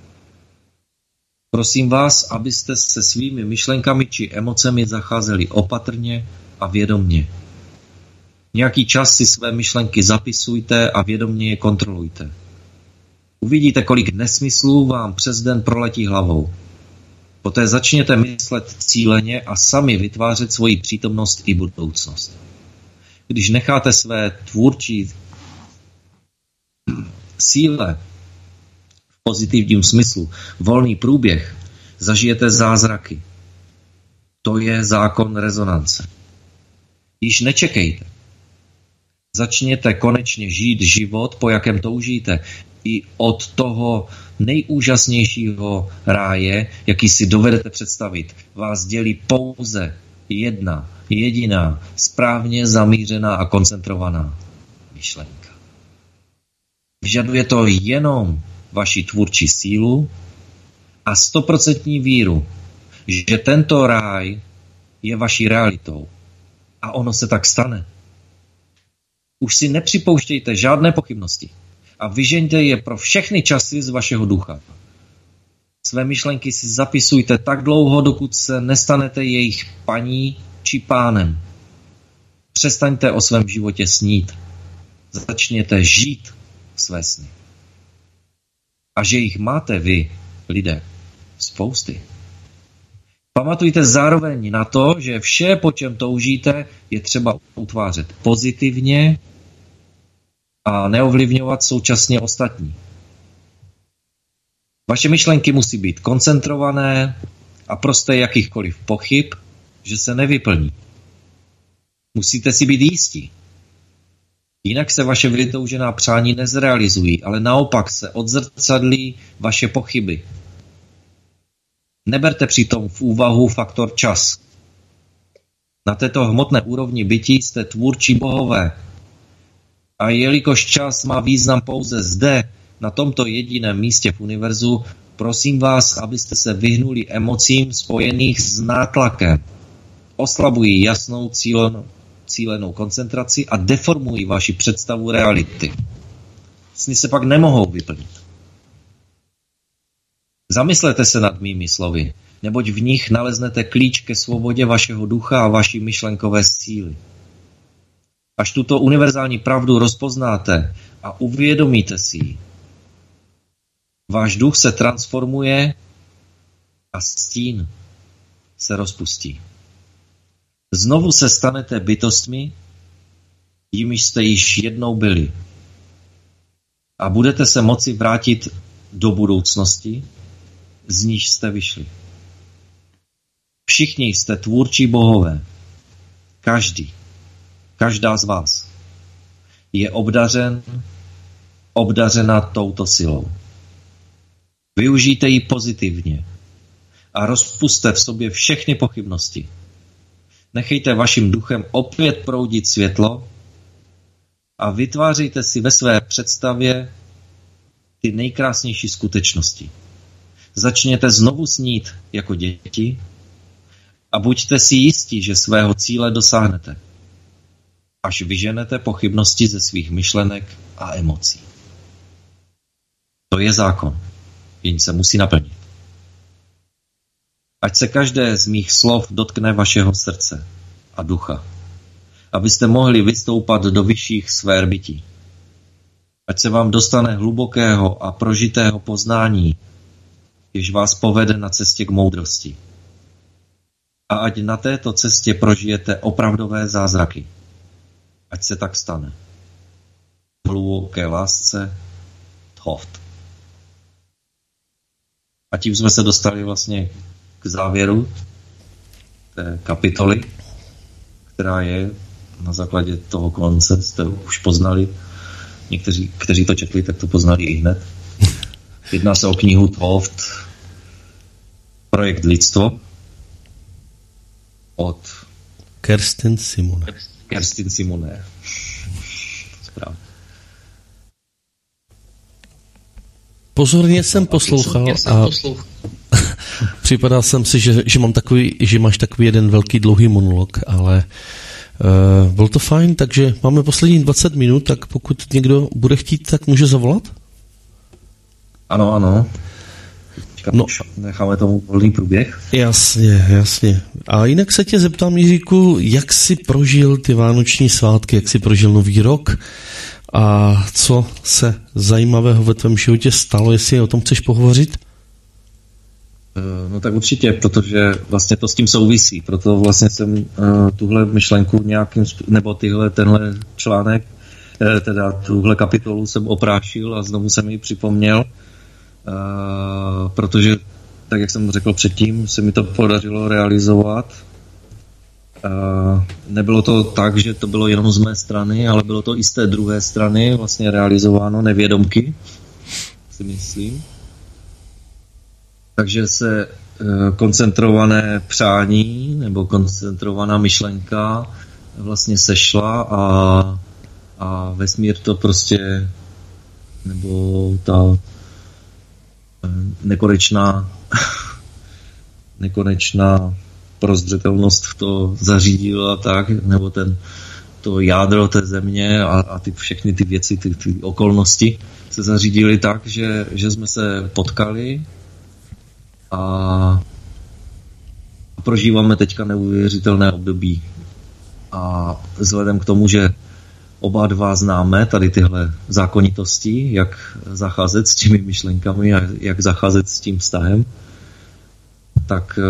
Prosím vás, abyste se svými myšlenkami či emocemi zacházeli opatrně a vědomně. Nějaký čas si své myšlenky zapisujte a vědomně je kontrolujte. Uvidíte, kolik nesmyslů vám přes den proletí hlavou. Poté začněte myslet cíleně a sami vytvářet svoji přítomnost i budoucnost. Když necháte své tvůrčí síle v pozitivním smyslu volný průběh, zažijete zázraky. To je zákon rezonance. Již nečekejte. Začněte konečně žít život, po jakém toužíte, i od toho nejúžasnějšího ráje, jaký si dovedete představit, vás dělí pouze jedna, jediná, správně zamířená a koncentrovaná myšlenka. Vyžaduje to jenom vaši tvůrčí sílu a 100% víru, že tento ráj je vaší realitou. A ono se tak stane. Už si nepřipouštějte žádné pochybnosti a vyžeňte je pro všechny časy z vašeho ducha. Své myšlenky si zapisujte tak dlouho, dokud se nestanete jejich paní či pánem. Přestaňte o svém životě snít. Začněte žít své sny. A že jich máte vy, lidé, spousty. Pamatujte zároveň na to, že vše, po čem toužíte, je třeba utvářet pozitivně a neovlivňovat současně ostatní. Vaše myšlenky musí být koncentrované a prosté jakýchkoliv pochyb, že se nevyplní. Musíte si být jistí. Jinak se vaše vytoužená přání nezrealizují, ale naopak se odzrcadlí vaše pochyby. Neberte přitom v úvahu faktor čas. Na této hmotné úrovni bytí jste tvůrčí bohové. A jelikož čas má význam pouze zde, na tomto jediném místě v univerzu, prosím vás, abyste se vyhnuli emocím spojených s nátlakem. Oslabují jasnou cílenou koncentraci a deformují vaši představu reality. Sny se pak nemohou vyplnit. Zamyslete se nad mými slovy, neboť v nich naleznete klíč ke svobodě vašeho ducha a vaší myšlenkové síly. Až tuto univerzální pravdu rozpoznáte a uvědomíte si ji, váš duch se transformuje a stín se rozpustí. Znovu se stanete bytostmi, jimiž jste již jednou byli. A budete se moci vrátit do budoucnosti, z níž jste vyšli. Všichni jste tvůrčí bohové. Každá z vás je obdařena touto silou. Využijte ji pozitivně a rozpusťte v sobě všechny pochybnosti. Nechejte vaším duchem opět proudit světlo a vytvářejte si ve své představě ty nejkrásnější skutečnosti. Začněte znovu snít jako děti a buďte si jistí, že svého cíle dosáhnete, až vyženete pochybnosti ze svých myšlenek a emocí. To je zákon, jenž se musí naplnit. Ať se každé z mých slov dotkne vašeho srdce a ducha, abyste mohli vystoupat do vyšších sfér bytí. Ať se vám dostane hlubokého a prožitého poznání, jež vás povede na cestě k moudrosti. A ať na této cestě prožijete opravdové zázraky. Ať se tak stane. Hluboké lásce Thoth. A tím jsme se dostali vlastně k závěru té kapitoly, která je na základě toho konce, jste už poznali. Někteří, kteří to četli, tak to poznali i hned. Jedná se o knihu Thoth, Projekt lidstvo od Kerstin Simone. Kerstin Simone. Správně. Pozorně jsem poslouchal a připadal jsem si, že máš takový jeden velký dlouhý monolog, ale byl to fajn, takže máme poslední 20 minut, tak pokud někdo bude chtít, tak může zavolat? Ano. No, necháme tomu volný průběh. Jasně. A jinak se tě zeptám, Jiříku, jak jsi prožil ty vánoční svátky, jak jsi prožil Nový rok a co se zajímavého ve tvém životě stalo, jestli o tom chceš pohovořit? No tak určitě, protože vlastně to s tím souvisí, proto vlastně jsem tuhle myšlenku nebo tenhle článek, teda tuhle kapitolu jsem oprášil a znovu jsem ji připomněl, protože, tak jak jsem řekl předtím, se mi to podařilo realizovat. Nebylo to tak, že to bylo jenom z mé strany, ale bylo to i z té druhé strany vlastně realizováno nevědomky, si myslím. Takže se koncentrované přání nebo koncentrovaná myšlenka vlastně sešla a vesmír to prostě, nebo ta nekonečná prozřetelnost to zařídila tak, nebo to jádro té země a všechny ty věci, ty okolnosti se zařídily tak, že jsme se potkali a prožíváme teďka neuvěřitelné období. A vzhledem k tomu, že oba dva známe tady tyhle zákonitosti, jak zacházet s těmi myšlenkami a jak zacházet s tím vztahem, tak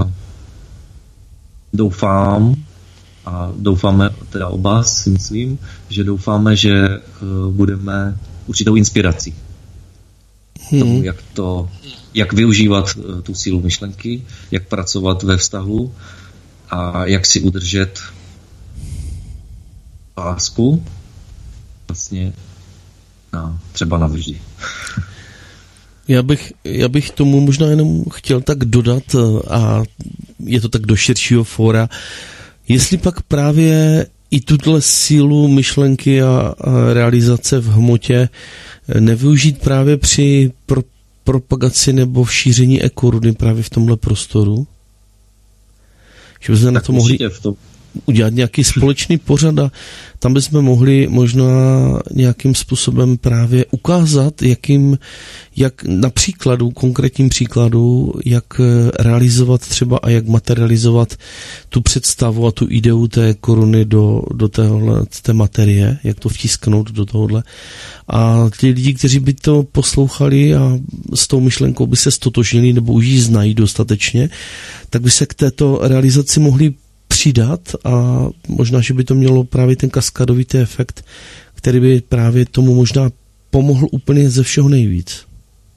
doufáme, teda oba si myslím, že doufáme, že budeme určitou inspirací tomu, jak využívat tu sílu myšlenky, jak pracovat ve vztahu a jak si udržet lásku vlastně třeba navždy. Já bych tomu možná jenom chtěl tak dodat, a je to tak do širšího fóra, jestli pak právě i tuto sílu myšlenky a realizace v hmotě nevyužít právě při propagaci nebo v šíření ekoruny právě v tomhle prostoru? Že bychom na to mohli udělat nějaký společný pořad a tam bychom mohli možná nějakým způsobem právě ukázat, jak na příkladu, konkrétním příkladu, jak realizovat třeba a jak materializovat tu představu a tu ideu té koruny do té materie, jak to vtisknout do tohohle. A ti lidi, kteří by to poslouchali a s tou myšlenkou by se stotožnili nebo už ji znají dostatečně, tak by se k této realizaci mohli přidat a možná, že by to mělo právě ten kaskadovitý efekt, který by právě tomu možná pomohl úplně ze všeho nejvíc.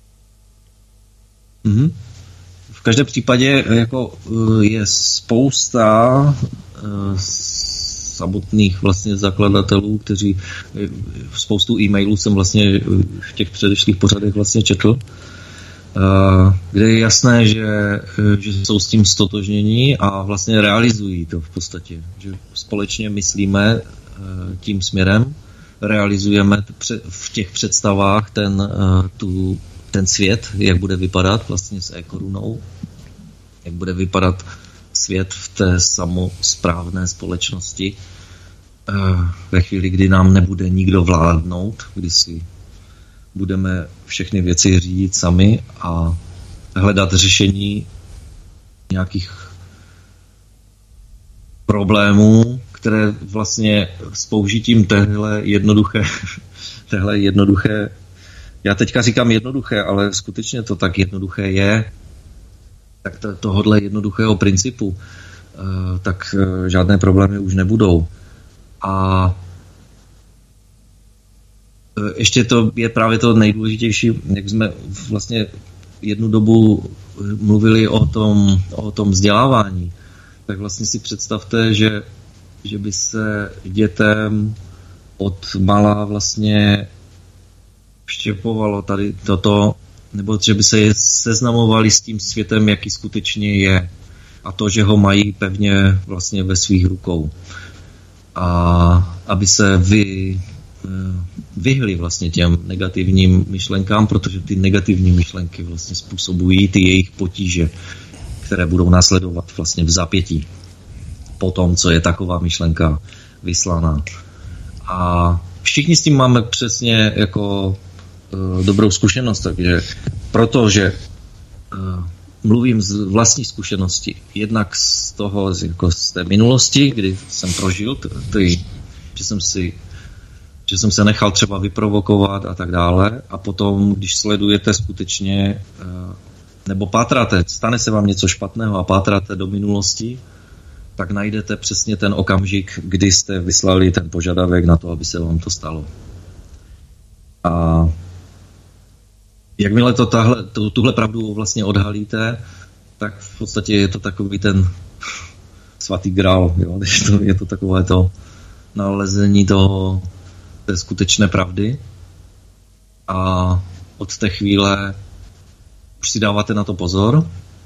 Mm-hmm. V každém případě jako je spousta samotných vlastně zakladatelů, kteří spoustu e-mailů jsem vlastně v těch předešlých pořadech vlastně četl, kde je jasné, že jsou s tím stotožnění a vlastně realizují to v podstatě. Že společně myslíme tím směrem, realizujeme v těch představách ten svět, jak bude vypadat vlastně s e-korunou, jak bude vypadat svět v té samosprávné společnosti ve chvíli, kdy nám nebude nikdo vládnout, kdy si budeme všechny věci řídit sami a hledat řešení nějakých problémů, které vlastně s použitím téhle jednoduché, já teďka říkám jednoduché, ale skutečně to tak jednoduché je, tak tohodle jednoduchého principu, tak žádné problémy už nebudou. A ještě to je právě to nejdůležitější, jak jsme vlastně jednu dobu mluvili o tom vzdělávání, tak vlastně si představte, že by se dětem od mala vlastně vštěpovalo tady toto, nebo že by se je seznamovali s tím světem, jaký skutečně je. A to, že ho mají pevně vlastně ve svých rukou. A aby se vyhli vlastně těm negativním myšlenkám, protože ty negativní myšlenky vlastně způsobují ty jejich potíže, které budou následovat vlastně v zápětí po tom, co je taková myšlenka vyslaná. A všichni s tím máme přesně jako dobrou zkušenost, takže protože mluvím z vlastní zkušenosti, jednak z toho, jako z té minulosti, kdy jsem prožil, že jsem se nechal třeba vyprovokovat a tak dále, a potom, když sledujete skutečně, nebo pátráte, stane se vám něco špatného a pátráte do minulosti, tak najdete přesně ten okamžik, kdy jste vyslali ten požadavek na to, aby se vám to stalo. A jakmile tuhle pravdu vlastně odhalíte, tak v podstatě je to takový ten svatý grál, jo? Je to takové to nalezení té skutečné pravdy a od té chvíle už si dáváte na to pozor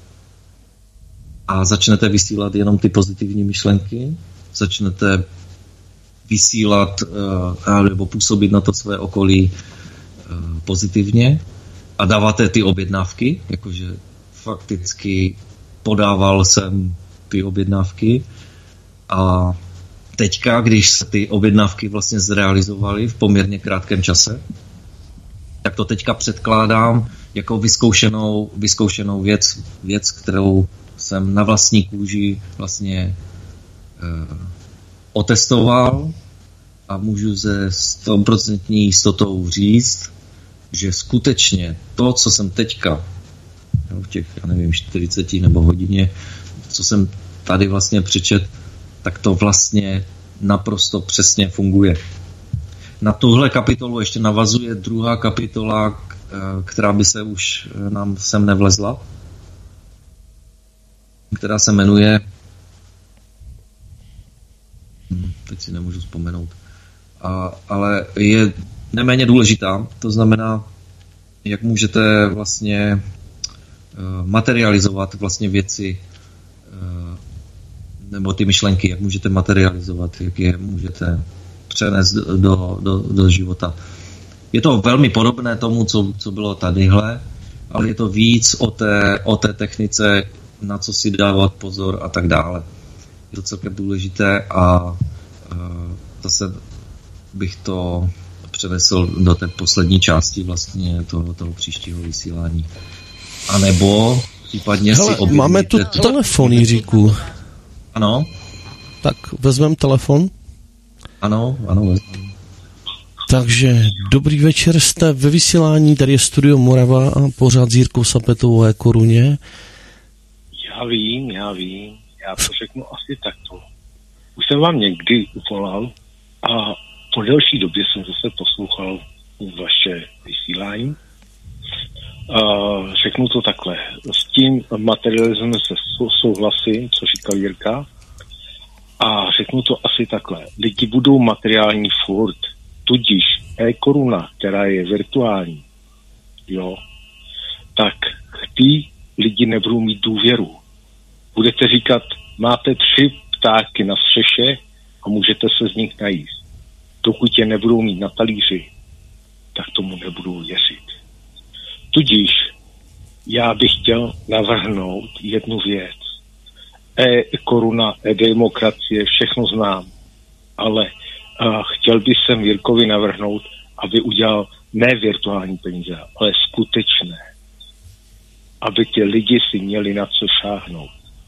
a začnete vysílat jenom ty pozitivní myšlenky, začnete vysílat nebo působit na to své okolí pozitivně a dáváte ty objednávky, jakože fakticky podával jsem ty objednávky a teďka, když se ty objednávky vlastně zrealizovaly v poměrně krátkém čase, tak to teďka předkládám jako vyzkoušenou věc, kterou jsem na vlastní kůži vlastně otestoval a můžu se 100% jistotou říct, že skutečně to, co jsem teďka v těch, 40 nebo hodině, co jsem tady vlastně přečet, tak to vlastně naprosto přesně funguje. Na tuhle kapitolu ještě navazuje druhá kapitola, která by se už nám sem nevlezla, která se jmenuje, teď si nemůžu vzpomenout, ale je neméně důležitá, to znamená, jak můžete vlastně materializovat vlastně věci nebo ty myšlenky, jak můžete materializovat, jak je můžete přenést do života. Je to velmi podobné tomu, co bylo tadyhle, ale je to víc o té technice, na co si dávat pozor a tak dále. to celkem důležité a zase bych to přenesl do té poslední části vlastně toho příštího vysílání. A nebo případně si objevíte... Máme tu telefon, Jiříku. Ano? Tak vezmeme telefon. Ano, vezmeme. Takže dobrý večer, jste ve vysílání, tady je Studio Morava a pořád s Jirkou Sapetovou o e-koruně. Já vím, já to řeknu asi takto. Už jsem vám někdy uvolal a po delší době jsem zase poslouchal vaše vysílání. Řeknu to takhle. S tím materialismem se souhlasím, co říkal Jirka. A řeknu to asi takhle. Lidi budou materiální furt. Tudíž e-koruna, která je virtuální, jo, tak ty lidi nebudou mít důvěru. Budete říkat, máte 3 ptáky na střeše a můžete se z nich najíst. Dokud je nebudou mít na talíři, tak tomu nebudou věřit. Tudíž já bych chtěl navrhnout jednu věc. E-koruna, e-demokracie, všechno znám, ale chtěl bych sem Jirkovi navrhnout, aby udělal ne virtuální peníze, ale skutečné. Aby ti lidi si měli na co šáhnout.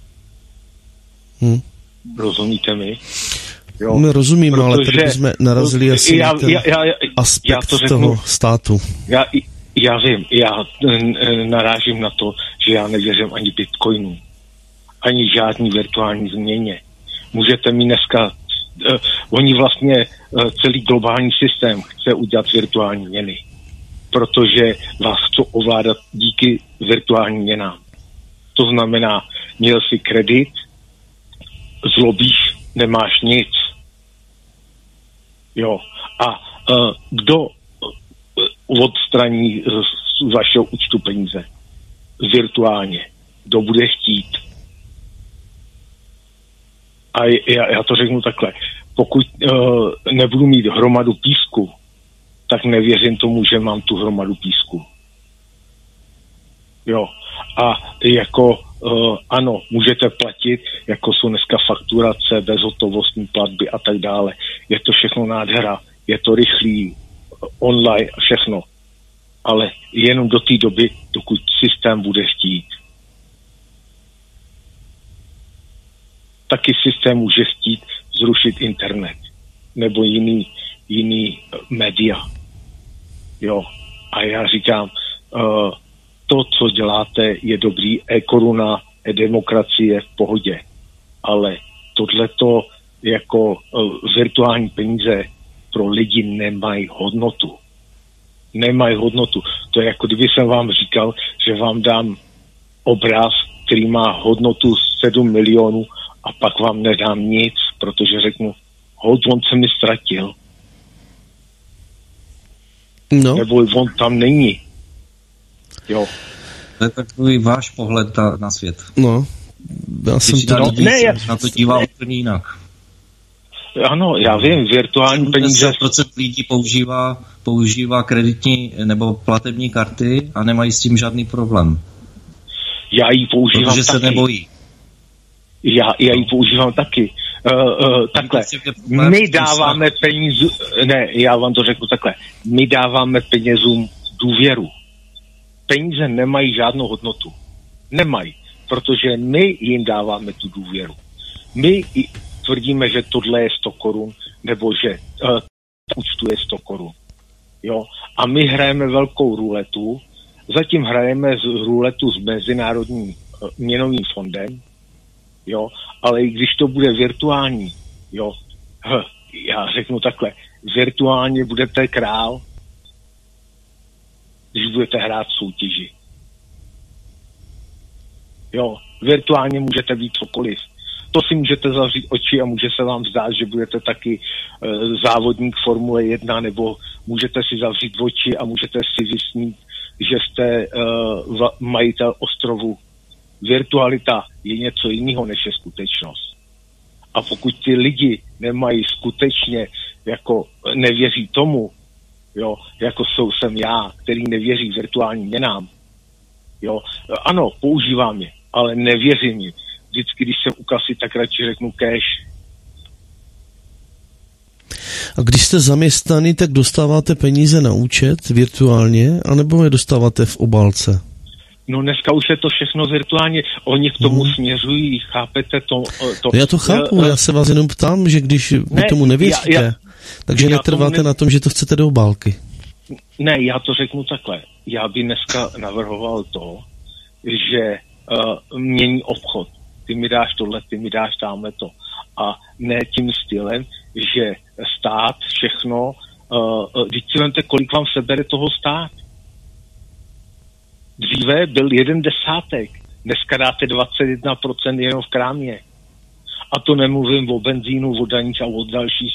Rozumíte mi? Jo? My rozumíme, ale tady bychom narazili asi na ten aspekt toho státu. Já vím, já narážím na to, že já nevěřím ani bitcoinu, ani žádný virtuální změně. Můžete mi dneska oni vlastně celý globální systém chce udělat virtuální měny, protože vás chce ovládat díky virtuálním měnám. To znamená, měl si kredit, zlobíš, nemáš nic. Jo. A kdo odstraní z vašeho účtu peníze? Virtuálně. Kdo bude chtít? A já to řeknu takhle. Pokud nebudu mít hromadu písku, tak nevěřím tomu, že mám tu hromadu písku. Jo. A jako ano, můžete platit, jako jsou dneska fakturace, bezhotovostní platby a tak dále. Je to všechno nádhera. Je to rychlý, online a všechno. Ale jenom do té doby, dokud systém bude chtít. Taky systém může chtít zrušit internet nebo jiný média. Jo. A já říkám, to, co děláte, je dobrý, e-koruna, e-demokracie v pohodě. Ale tohleto jako virtuální peníze pro lidi nemají hodnotu. Nemají hodnotu. To je jako kdyby jsem vám říkal, že vám dám obraz, který má hodnotu 7 milionů a pak vám nedám nic, protože řeknu, on se mi ztratil. No. Nebo on tam není. Jo. To je takový váš pohled na svět. No. Já jsem na to dívám úplně jinak. Ano, já vím, virtuální peníze. 10% lidí používá kreditní nebo platební karty a nemají s tím žádný problém. Já ji používám protože taky. Se nebojí. Já ji používám taky. Takhle, my dáváme peníze, ne, já vám to řeknu takhle, my dáváme penězům důvěru. Peníze nemají žádnou hodnotu. Nemají, protože my jim dáváme tu důvěru. My tvrdíme, že tohle je 100 korun, nebo že účtu je 100 korun. Jo? A my hrajeme velkou ruletu, zatím hrajeme ruletu s Mezinárodním měnovým fondem, jo? Ale i když to bude virtuální, jo? Já řeknu takhle, virtuálně budete král, když budete hrát soutěži. Jo, virtuálně můžete být cokoliv. To si můžete zavřít oči a může se vám zdát, že budete taky závodník Formule 1, nebo můžete si zavřít oči a můžete si vysnít, že jste majitel ostrovu. Virtualita je něco jiného, než je skutečnost. A pokud ty lidi nemají skutečně, jako nevěří tomu, jo, jako jsem já, který nevěří virtuálním měnám, jo, ano, používám je, ale nevěřím jim. vždycky, když jsem u kasy, tak radši řeknu cash. A když jste zaměstnaný, tak dostáváte peníze na účet virtuálně, anebo je dostáváte v obálce? No dneska už je to všechno virtuálně, oni k tomu směřují, chápete to? Já to chápu, já se vás jenom ptám, že když vy tomu nevěříte, takže netrváte na tom, že to chcete do obálky. Ne, já to řeknu takhle. Já bych dneska navrhoval to, že mění obchod. Ty mi dáš tohle, ty mi dáš tamhle to. A ne tím stylem, že stát všechno, když si vemte, kolik vám sebere toho stát. Dříve byl 1/10, dneska dáte 21% jenom v krámě. A to nemluvím o benzínu, o daních a o dalších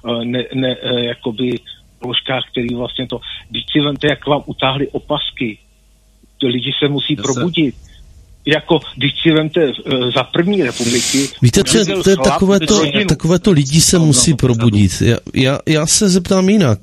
jakoby položkách, který vlastně to... Když si vemte, jak vám utáhli opasky, to lidi se musí probudit. Jako, když si vemte za první republiky... Víte, to je takovéto lidi se musí probudit. Já se zeptám jinak.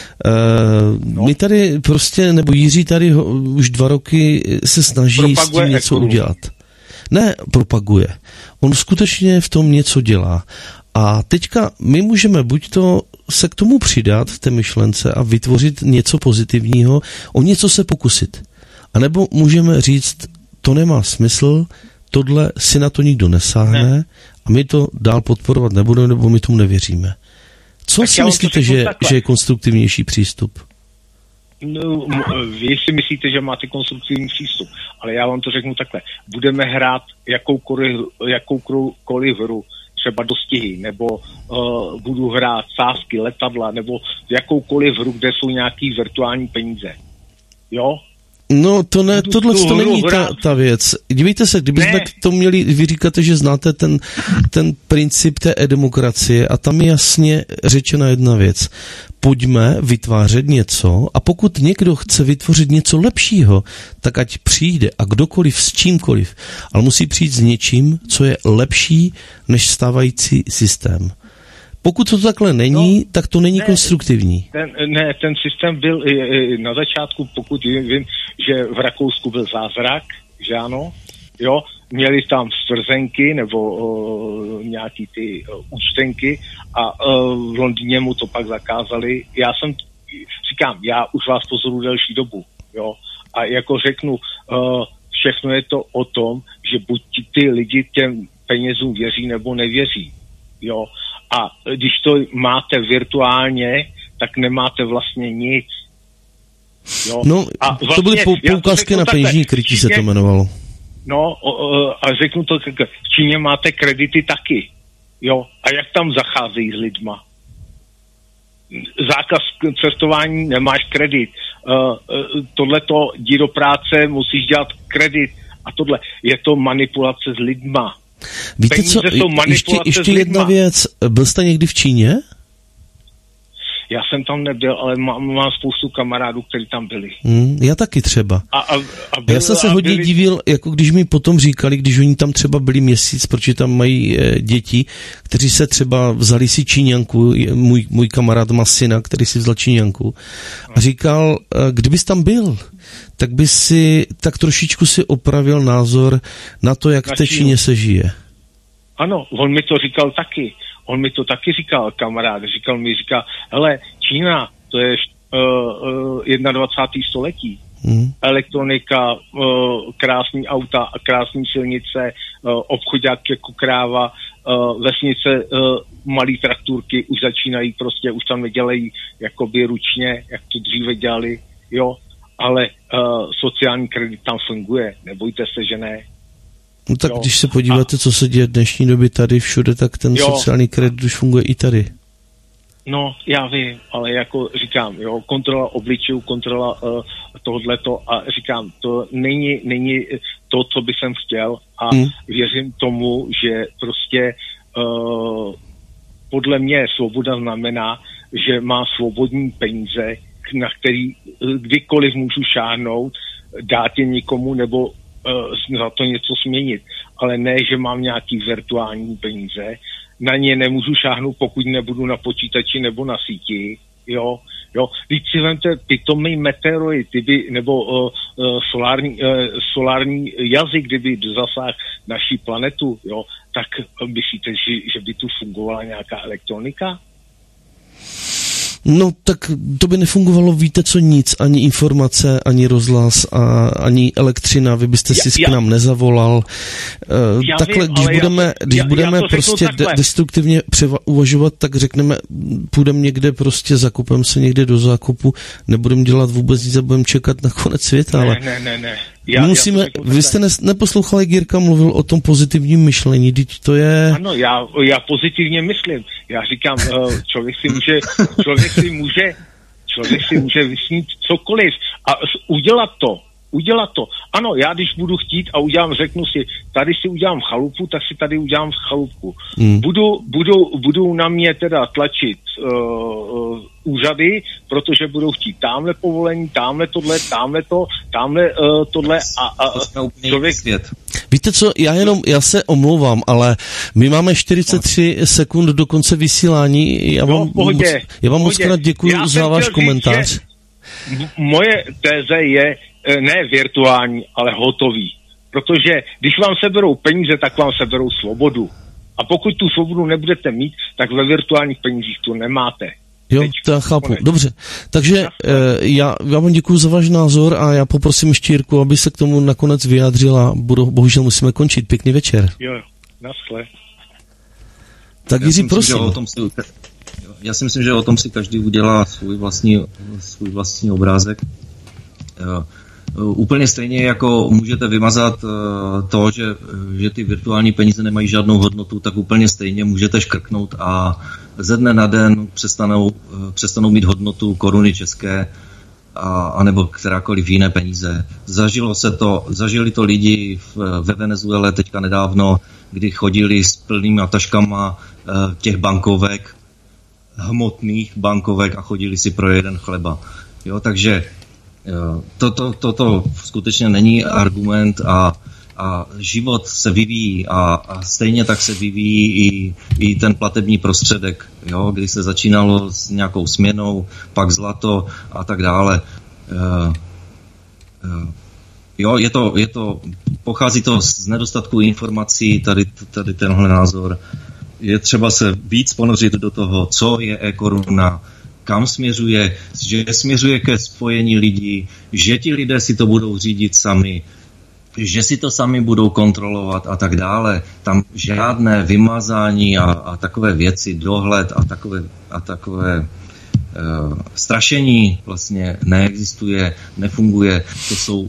My tady prostě, nebo Jiří tady už 2 roky se snaží propaguje s tím něco udělat. Ne, propaguje. On skutečně v tom něco dělá. A teďka my můžeme buď to se k tomu přidat v té myšlence a vytvořit něco pozitivního, o něco se pokusit. A nebo můžeme říct, to nemá smysl, tohle si na to nikdo nesáhne a my to dál podporovat nebudeme, nebo my tomu nevěříme. Co tak si myslíte, že je konstruktivnější přístup? No, vy si myslíte, že máte konstruktivní přístup, ale já vám to řeknu takhle. Budeme hrát jakoukoliv hru, třeba dostihy, nebo budu hrát sázky, letadla, nebo jakoukoliv hru, kde jsou nějaký virtuální peníze. Jo? No, to ne, tohle to není ta věc. Dívejte se, kdybychom to měli, vy říkáte, že znáte ten princip té e-demokracie a tam je jasně řečena jedna věc. Pojďme vytvářet něco a pokud někdo chce vytvořit něco lepšího, tak ať přijde a kdokoliv s čímkoliv, ale musí přijít s něčím, co je lepší než stávající systém. Pokud to takhle není, tak to není konstruktivní. Ten systém byl na začátku, pokud vím, že v Rakousku byl zázrak, že ano, jo, měli tam stvrzenky nebo nějaký ty účtenky a v Londýně mu to pak zakázali. Já už vás pozoruju delší dobu, jo, a jako řeknu, všechno je to o tom, že buď ty lidi těm penězům věří nebo nevěří, jo. A když to máte virtuálně, tak nemáte vlastně nic. Jo? No, a vlastně, to byly poukazky na peněžní krytí, se to jmenovalo. No, a řeknu to, v Číně máte kredity taky. Jo? A jak tam zacházejí s lidma? Zákaz cestování, nemáš kredit. Tohleto, jdi do práce, musíš dělat kredit. A tohle, je to manipulace s lidma. Víte co, ještě jedna věc, byl jste někdy v Číně? Já jsem tam nebyl, ale mám spoustu kamarádů, kteří tam byli. Já taky třeba. Já jsem se hodně divil, jako když mi potom říkali, když oni tam třeba byli měsíc, protože tam mají děti, kteří se třeba vzali si Číňanku, můj kamarád má syna, který si vzal Číňanku a říkal, kdybys tam byl, tak by si tak trošičku si opravil názor na to, jak v té Číně se žije. Ano, on mi to říkal taky. On mi to taky říkal, kamarád. Říkal, hele, Čína, to je 21. století. Elektronika, krásný auta, krásný silnice, obchodák jako kráva, vesnice, malý traktůrky už začínají prostě, už tam nedělají jakoby ručně, jak to dříve dělali, jo, ale sociální kredit tam funguje, nebojte se, že ne. No tak když se podíváte, co se děje v dnešní době tady všude, tak ten sociální kredit už funguje i tady. No, já vím, ale jako říkám, jo, kontrola obličejů, kontrola tohodleto a říkám, to není to, co bych jsem chtěl a věřím tomu, že prostě podle mě svoboda znamená, že má svobodní peníze, na který kdykoliv můžu šáhnout, dát je někomu nebo za to něco změnit. Ale ne, že mám nějaký virtuální peníze, na ně nemůžu šáhnout, pokud nebudu na počítači nebo na síti, jo. Když si vemte pitomý meteoroid, nebo solární jazyk, kdyby zasáhl naší planetu, jo, tak myslíte, že by tu fungovala nějaká elektronika? No, tak to by nefungovalo, víte co, nic, ani informace, ani rozhlas, ani elektřina, vy byste si k nám nezavolal. Takhle, když budeme prostě destruktivně uvažovat, tak řekneme, půjdeme někde prostě, zakupem se někde do zákupu, nebudeme dělat vůbec nic a budeme čekat na konec světa, ale... Ne. Vy jste neposlouchali, jak Jirka mluvil o tom pozitivním myšlení, teď to je... Ano, já pozitivně myslím. Já říkám, člověk si může vysnít cokoliv a udělat to. Ano, já když budu chtít a řeknu si, tady si udělám chalupu, tak si tady udělám chalupku. Budou na mě teda tlačit úřady, protože budou chtít tamhle povolení, tamhle tohle, tohle a člověk... Víte co, já se omlouvám, ale my máme 43 sekund do konce vysílání. Já vám moc krát děkuji za váš komentář. Moje téze je ne virtuální, ale hotový. Protože když vám seberou peníze, tak vám seberou svobodu. A pokud tu svobodu nebudete mít, tak ve virtuálních penězích tu nemáte. Jo, to já chápu. Dobře. Takže já vám děkuji za váš názor a já poprosím ještě Jirku, aby se k tomu nakonec vyjádřila. Bohužel musíme končit. Pěkný večer. Jo, naschle. Tak Jiří, prosím. Já si myslím, že o tom si každý udělá svůj vlastní obrázek. Úplně stejně jako můžete vymazat to, že ty virtuální peníze nemají žádnou hodnotu, tak úplně stejně můžete škrknout a ze dne na den přestanou mít hodnotu koruny české anebo kterákoliv jiné peníze. Zažili to lidi ve Venezuele teďka nedávno, kdy chodili s plnýma taškama těch bankovek, hmotných bankovek a chodili si pro jeden chleba. Jo, takže toto skutečně není argument a život se vyvíjí a stejně tak se vyvíjí i ten platební prostředek, jo, kdy se začínalo s nějakou směnou, pak zlato a tak dále. Jo, pochází to z nedostatku informací, tady tenhle názor. Je třeba se víc ponořit do toho, co je e-koruna, kam směřuje, že směřuje ke spojení lidí, že ti lidé si to budou řídit sami, že si to sami budou kontrolovat a tak dále. Tam žádné vymazání a takové věci, dohled a takové strašení vlastně nefunguje. To jsou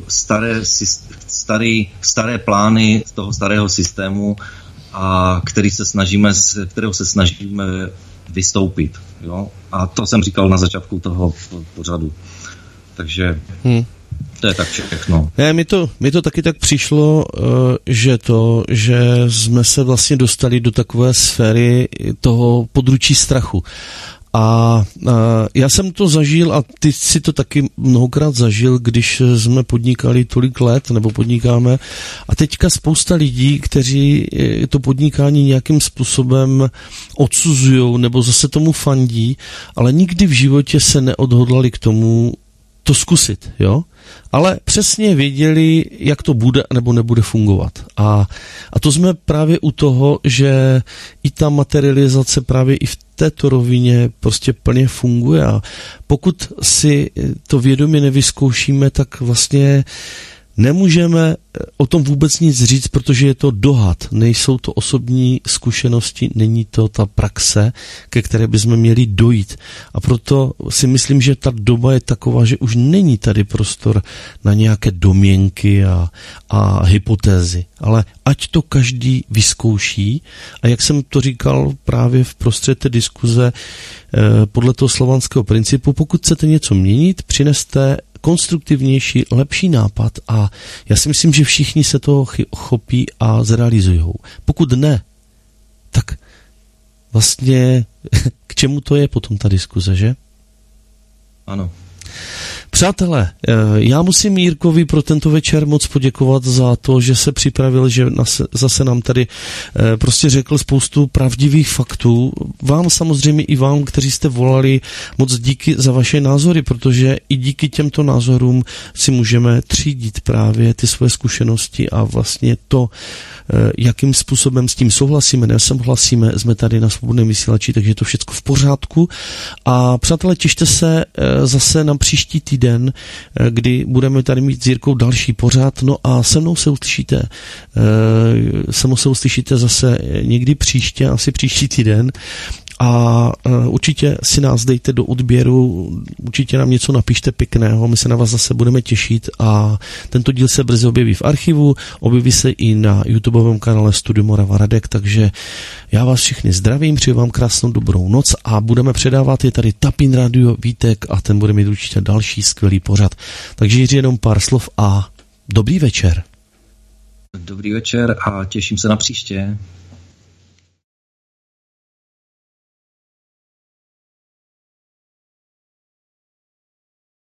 staré plány z toho starého systému, a kterého se snažíme vystoupit. Jo? A to jsem říkal na začátku toho pořadu. Takže to je tak všechno. Ne, mi to taky tak přišlo, že jsme se vlastně dostali do takové sféry toho područí strachu. A já jsem to zažil a ty si to taky mnohokrát zažil, když jsme podnikali tolik let, nebo podnikáme. A teďka spousta lidí, kteří to podnikání nějakým způsobem odsuzujou nebo zase tomu fandí, ale nikdy v životě se neodhodlali k tomu to zkusit, jo? Ale přesně věděli, jak to bude nebo nebude fungovat. A to jsme právě u toho, že i ta materializace právě i v této rovině prostě plně funguje. A pokud si to vědomě nevyzkoušíme, tak vlastně nemůžeme o tom vůbec nic říct, protože je to dohad. Nejsou to osobní zkušenosti, není to ta praxe, ke které bychom měli dojít. A proto si myslím, že ta doba je taková, že už není tady prostor na nějaké domněnky a hypotézy. Ale ať to každý vyzkouší. A jak jsem to říkal právě v prostřed té diskuze, podle toho slovanského principu, pokud chcete něco měnit, přineste konstruktivnější, lepší nápad a já si myslím, že všichni se toho chopí a zrealizují. Pokud ne, tak vlastně k čemu to je potom ta diskuze, že? Ano. Přátelé, já musím Jirkovi pro tento večer moc poděkovat za to, že se připravil, že zase nám tady prostě řekl spoustu pravdivých faktů. Vám samozřejmě i vám, kteří jste volali, moc díky za vaše názory, protože i díky těmto názorům si můžeme třídit právě ty svoje zkušenosti a vlastně to, jakým způsobem s tím souhlasíme, nesouhlasíme, jsme tady na Svobodném vysílači, takže je to všechno v pořádku. A přátelé, těšte se zase na příští týden, kdy budeme tady mít s Jirkou další pořad, no a se mnou se uslyšíte zase někdy příště, asi příští týden. A určitě si nás dejte do odběru, určitě nám něco napište pěkného, my se na vás zase budeme těšit a tento díl se brzy objeví v archivu, objeví se i na YouTubeovém kanále Studio Morava Radek, takže já vás všichni zdravím, přeju vám krásnou dobrou noc a budeme předávat je tady Tapin Radio Vítek a ten bude mít určitě další skvělý pořad. Takže Jiří, jenom pár slov a dobrý večer. Dobrý večer a těším se na příště.